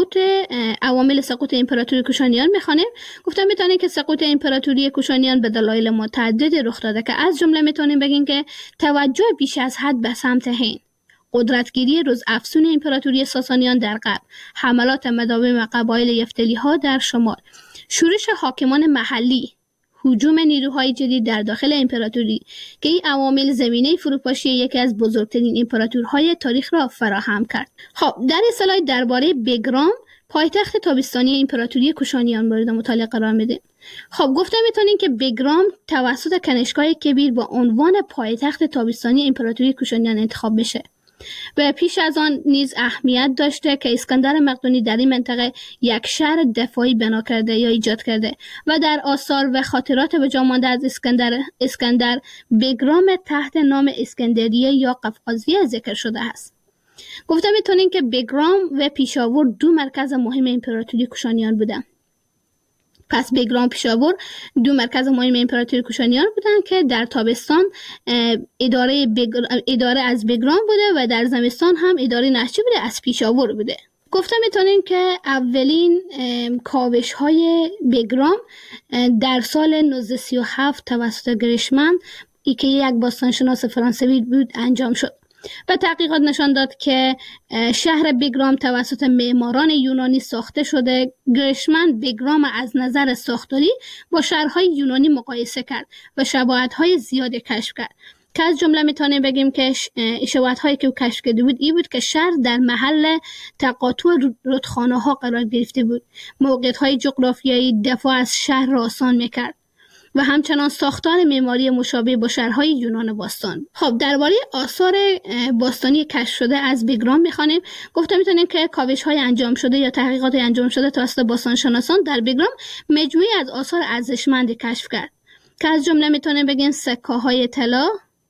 عوامل سقوط امپراتوری کوشانیان میخوانیم. گفتم میتونیم که سقوط امپراتوری کوشانیان به دلایل متعددی رخ داده که از جمله میتونیم بگیم که توجه بیش از حد به سمت هند، قدرتگیری روز افزون امپراتوری ساسانیان در غرب، حملات مداوم قبایل یفتلی ها در شمال، شورش حاکمان محلی، هجوم نیروهای جدید در داخل امپراتوری که این عوامل زمینه فروپاشی یکی از بزرگترین امپراتورهای تاریخ را فراهم کرد. خب در اصطلاح درباره بگرام پایتخت تابستانی امپراتوری کوشانیان مورد مطالعه قرار میدیم. خب گفته میتونیم که بگرام توسط کنشکای کبیر با عنوان پایتخت تابستانی امپراتوری کوشانیان انتخاب بشه و پیش از آن نیز اهمیت داشته که اسکندر مقدونی در این منطقه یک شهر دفاعی بنا کرده یا ایجاد کرده و در آثار و خاطرات به جا مانده از اسکندر بگرام تحت نام اسکندریه یا قفقازیه ذکر شده است. گفته میتونیم که بگرام و پیشاور دو مرکز مهم امپراتوری کوشانیان بودند. پس بگرام پیشاور دو مرکز مهم امپراتوری کوشانیان بودند که در تابستان اداره از بگرام بوده و در زمستان هم اداره نهچی بوده از پیشاور بوده. گفته میتونیم که اولین کاوش های بگرام در سال 1937 توسط گریشمن که یک باستانشناس فرانسوی بود انجام شد و تحقیقات نشان داد که شهر بگرام توسط معماران یونانی ساخته شده. گریشمن بگرام از نظر ساختاری با شهرهای یونانی مقایسه کرد و شباهت‌های زیادی کشف کرد که از جمله میتونیم بگیم که شباهت‌هایی که او کشف کرده بود این بود که شهر در محل تقاطع رودخانه‌ها قرار گرفته بود. موقعیت‌های جغرافیایی دفاع از شهر را آسان میکرد و همچنان ساختار معماری مشابه با شهرهای یونان باستان. خب درباره آثار باستانی کشف شده از بگرام میخوانیم. گفته میتونیم که کاوش‌های انجام شده یا تحقیقات انجام شده توسط باستانشناسان در بگرام مجموعی از آثار ارزشمندی کشف کرد که از جمله میتونیم بگیم سکه‌های طلا،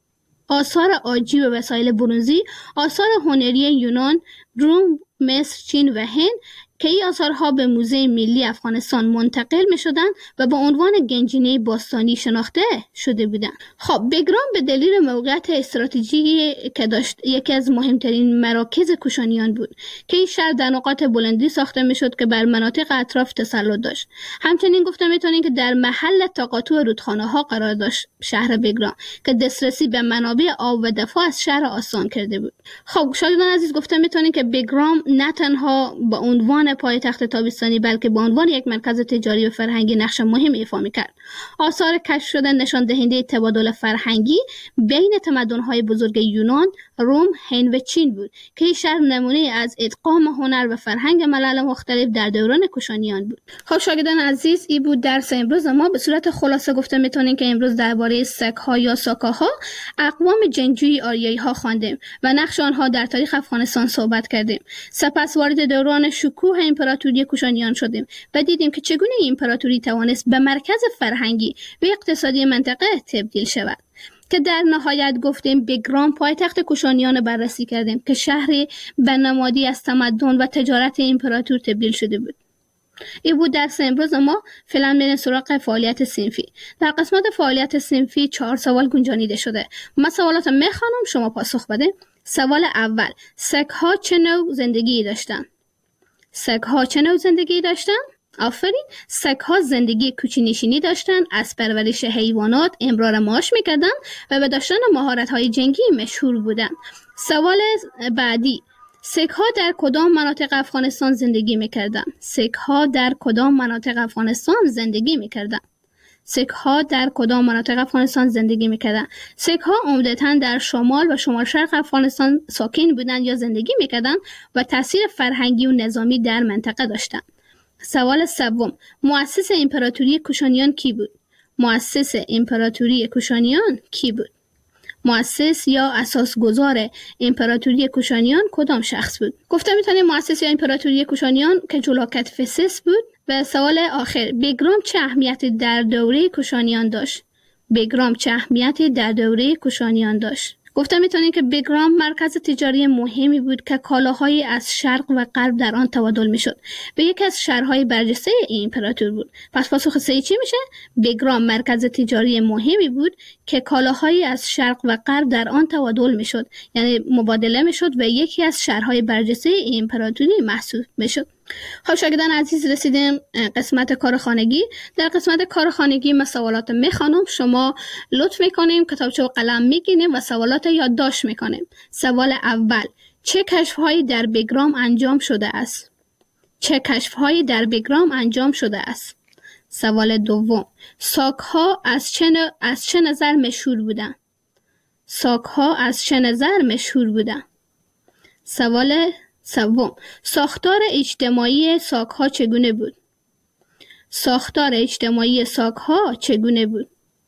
آثار عاجی و وسایل برنزی، آثار هنری یونان، روم، مصر، چین و هند که این آثارها به موزه ملی افغانستان منتقل می شدن و با عنوان گنجینه باستانی شناخته شده بودند. خب بگرام به دلیل موقعیت استراتژیکی که داشت یکی از مهمترین مراکز کوشانیان بود که این شهر در نقاط بلندی ساخته می شد که بر مناطق اطراف تسلط داشت. همچنین گفته می تونیم که در محل تقاطع رودخانه ها قرار داشت شهر بگرام که دسترسی به منابع آب و دفاع از شهر آسان کرده بود. خب شاگردان عزیز گفته می تونیم که بگرام نه تنها با عنوان پایتخت تابستانی بلکه به عنوان یک مرکز تجاری و فرهنگی نقش مهم ایفا می‌کرد. آثار کشف شده نشان دهنده تبادل فرهنگی بین تمدن‌های بزرگ یونان، روم، هند و چین بود که این شهر نمونه از ادغام هنر و فرهنگ ملل مختلف در دوران کوشانیان بود. خب شاگردان عزیز این بود درس امروز ما. به صورت خلاصه گفته میتونیم که امروز درباره سک‌ها یا ساکاها اقوام جنگجوی آریایی‌ها خواندیم و نقش آنها در تاریخ افغانستان صحبت کردیم. سپس وارد دوران شکوه امپراتوری کوشانیان شدیم و دیدیم که چگونه این امپراتوری توانست به مرکز فرهنگی و اقتصادی منطقه تبدیل شود. که در نهایت گفتیم بگرام پایتخت کوشانیان بررسی کردیم که شهری بنمادی از تمدن و تجارت امپراتور تبدیل شده بود. این بود درس امروز ما. فعلا میریم سراغ فعالیت صنفی. در قسمت فعالیت صنفی 4 سوال گنجانیده شده. من سوالات میخوانم، شما پاسخ بده. سوال اول: سگ‌ها چه نوع زندگی داشتند؟ سگ‌ها چه نوع زندگی داشتند؟ آفرین. سگ‌ها زندگی کوچ‌نشینی داشتند، از پرورش حیوانات امرار معاش می‌کردند و به داشتن مهارت‌های جنگی مشهور بودند. سوال بعدی: سگ‌ها در کدام مناطق افغانستان زندگی می‌کردند؟ سگ‌ها در کدام مناطق افغانستان زندگی می‌کردند؟ سگ‌ها در کدام مناطق افغانستان زندگی می‌کردند؟ سگ‌ها عمدتاً در شمال و شمال شرق افغانستان ساکن بودند یا زندگی می‌کردند و تأثیر فرهنگی و نظامی در منطقه داشتند. سوال سوم: مؤسس امپراتوری کوشانیان کی بود؟ مؤسس امپراتوری کوشانیان کی بود؟ مؤسس یا اساسگذار امپراتوری کوشانیان کدام شخص بود؟ گفتم میتونیم مؤسس یا امپراتوری کوشانیان که جولاکت فسس بود. و سوال آخر: بگرام چه اهمیتی در دوره کوشانیان داشت؟ بگرام چه اهمیتی در دوره کوشانیان داشت؟ گفتم میتونیم که بگرام مرکز تجاری مهمی بود که کالاهایی از شرق و غرب در آن تبادل میشد. به یکی از شهرهای برجسته این امپراتور بود. پس پاسخ صحیح چی میشه؟ بگرام مرکز تجاری مهمی بود که کالاهایی از شرق و غرب در آن تبادل میشد، یعنی مبادله میشد و یکی از شهرهای برجسته این امپراتوری محسوب میشد. خب شاگردان عزیز، رسیدیم قسمت کارخانگی. در قسمت کارخانگی ما سوالات میخوانم، شما لطف میکنیم کتابچه و قلم میگیریم و سوالات یادداشت میکنیم. سوال اول: چه کشف‌هایی در بگرام انجام شده است؟ چه کشف‌هایی در بگرام انجام شده است؟ سوال دوم: ساک‌ها از چه نظر مشهور بودند؟ ساک‌ها از چه نظر مشهور بودند؟ سوال سوم: ساختار اجتماعی ساک‌ها چگونه بود؟ ساختار اجتماعی ساک‌ها چگونه بود؟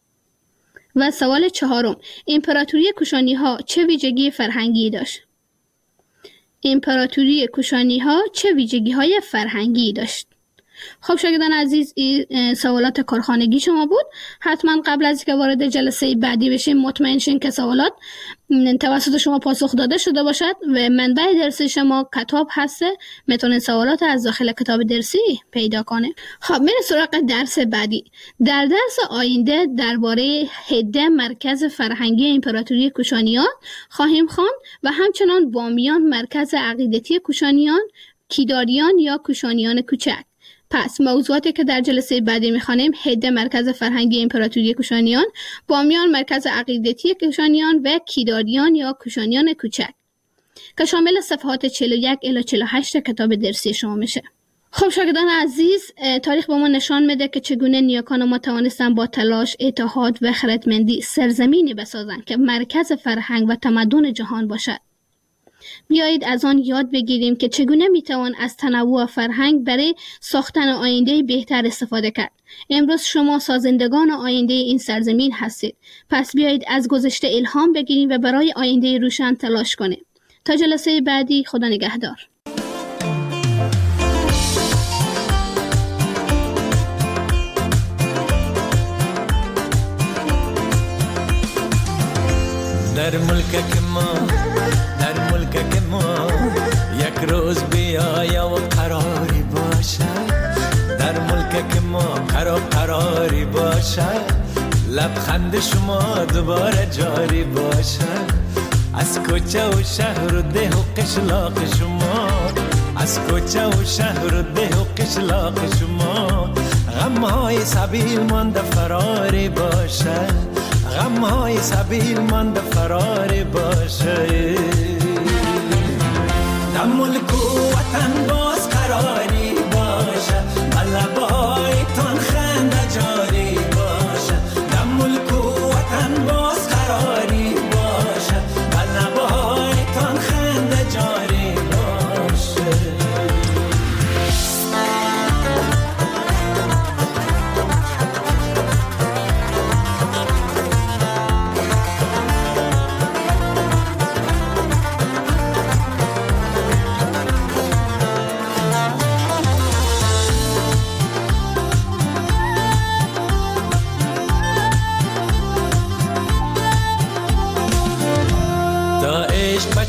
و سوال چهارم: امپراتوری کوشانی‌ها چه ویژگی فرهنگی داشت؟ امپراتوری کوشانی‌ها چه ویژگی‌های فرهنگی داشت؟ خب شاگردان عزیز، این سوالات کارخانگی شما بود. حتما قبل از اینکه وارد جلسه بعدی بشیم مطمئن شین که سوالات توسط شما پاسخ داده شده باشد و منبع درسی شما کتاب هسته، میتونین سوالات از داخل کتاب درسی پیدا کنه. خب میریم سراغ درس بعدی. در درس آینده درباره هده مرکز فرهنگی امپراتوری کوشانیان خواهیم خواند و همچنان بامیان مرکز عقیدتی کوشانیان، کیداریان یا کوشانیان کوچک. پس موضوعاتی که در جلسه بعدی میخوانیم: هده مرکز فرهنگی امپراتوری کوشانیان، بامیان مرکز عقیدتی کوشانیان و کیداریان یا کوشانیان کوچک که شامل صفحات 41 الی 48 کتاب درسی شما میشه. خب شاگردان عزیز، تاریخ به ما نشان میده که چگونه نیاکان ما توانستن با تلاش، اتحاد و خردمندی سرزمینی بسازند که مرکز فرهنگ و تمدن جهان باشد. بیایید از آن یاد بگیریم که چگونه میتوان از تنوع فرهنگ برای ساختن آینده بهتر استفاده کرد. امروز شما سازندگان آینده این سرزمین هستید. پس بیایید از گذشته الهام بگیریم و برای آینده روشن تلاش کنیم. تا جلسه بعدی، خدا نگهدار. در ملک ما یک روز بیایا و قراری باشه، در ملک ما قراری باشه، لبخند شما دوباره جاری باشه، از کوچه و شهر و ده و قشلاق شما، از کوچه و شهر و ده و قشلاق شما، غمهای سبیل مانده فراری باشه، غمهای سبیل مانده فراری باشه. در ملک و وطن باز قراری باشه، لبایتان خنده جاری باشه، در ملک و وطن باز قراری باشه، لبایتان خنده جاری باشه.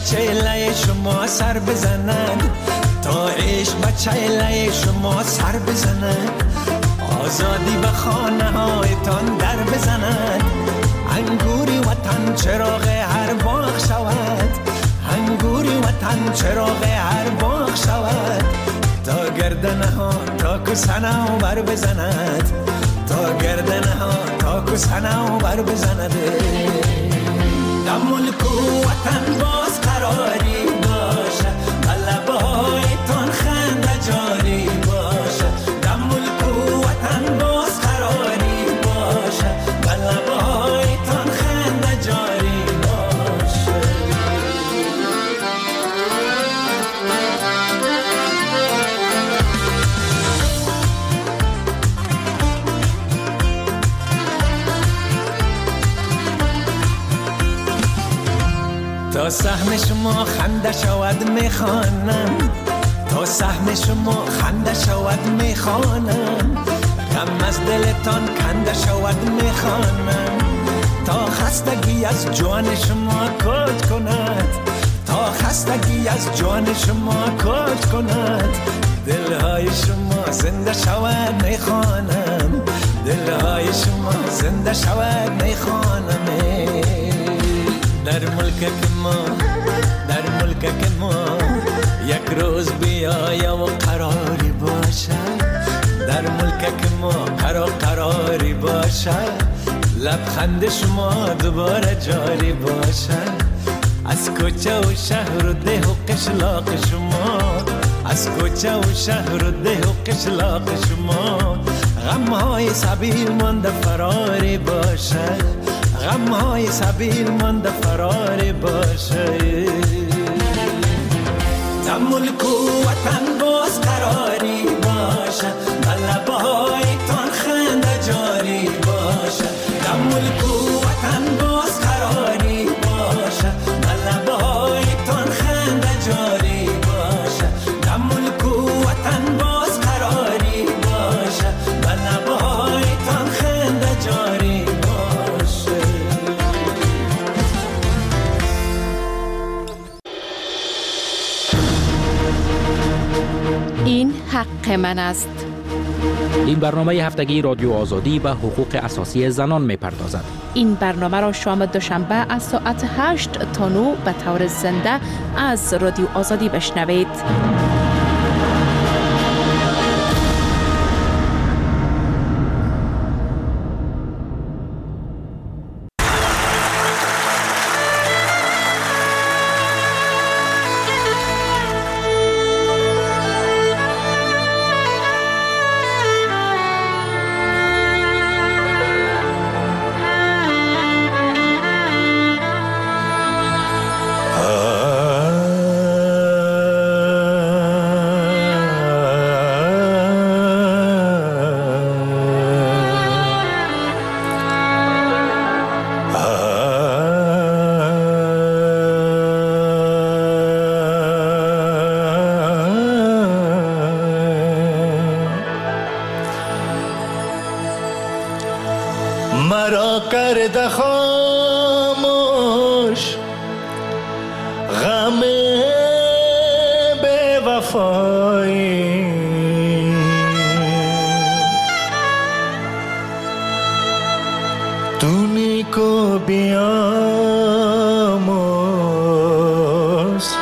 چهله شما سر بزند، تا عشق به چهله شما سر بزند، آزادی به خانه هایتان در بزند، انگوری وطن چراغ هر باغ شود، انگوری وطن چراغ هر باغ شود، تا گردنه ها تا کسنه و بر بزند، تا گردنه ها تا کسنه و بر بزند. در ملک و وطن باز قراری باشه، لبه هایتان خنده جاری باشه، در ملک و وطن باز قراری باشه، لبه هایتان خنده جاری باشه. تا سهم شما خنده شود میخوانم، تا سهم شما خنده شود میخوانم، غم از دلتان کنده شود میخوانم، تا خستگی از جان شما کج کند، تا خستگی از جان شما کج کند، دلهای شما زنده شود میخوانم، دلهای شما زنده شود میخوانم. در ملک ما، در ملک ما یک روز بیایم و قراری باشد، در ملک ما قراری باشد، لبخند شما دوباره جاری باشد، از کوچه و شهر و ده و قشلاق شما، از کوچه و شهر و ده و قشلاق شما، غمهای سبیل مانده فراری باشد، غمهای سبیل مانده فراری باشه. در ملک و وطن باز قراری باشه، لبه هایتان خنده جاری باشه، در ملک و وطن باز قراری باشه، لبه هایتان خنده جاری باشه، در ملک و وطن باز قراری باشه، لبه هایتان خنده جاری باشه. این حق من است. این برنامه هفتگی رادیو آزادی به حقوق اساسی زنان می‌پردازد. این برنامه را شام دوشنبه از ساعت 8 تا 9 به طور زنده از رادیو آزادی بشنوید. مرا کرده خاموش غم بے وفایی، تو نیکو بیاموز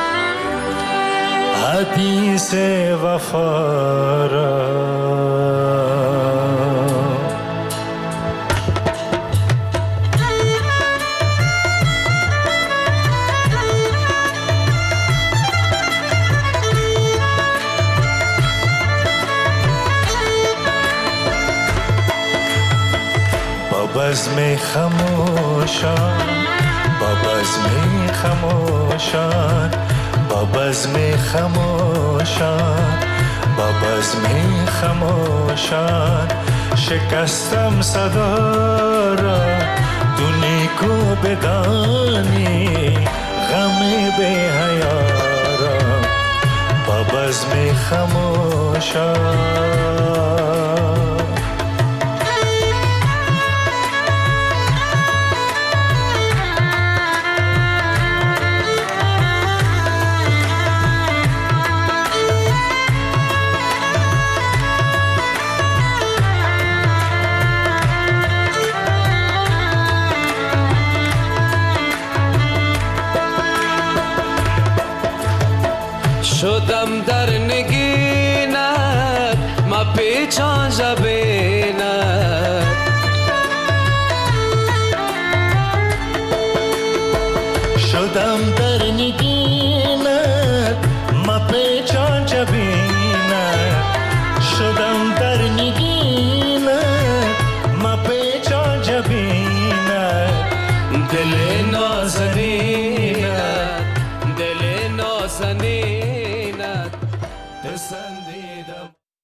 حدیث وفا را. بزم خموشان، با بزم خموشان، با بزم خموشان، با بزم خموشان، شکستم صدا را تو نیکو بدانی غم بی حیا را. با بزم خموشان پیچان جبه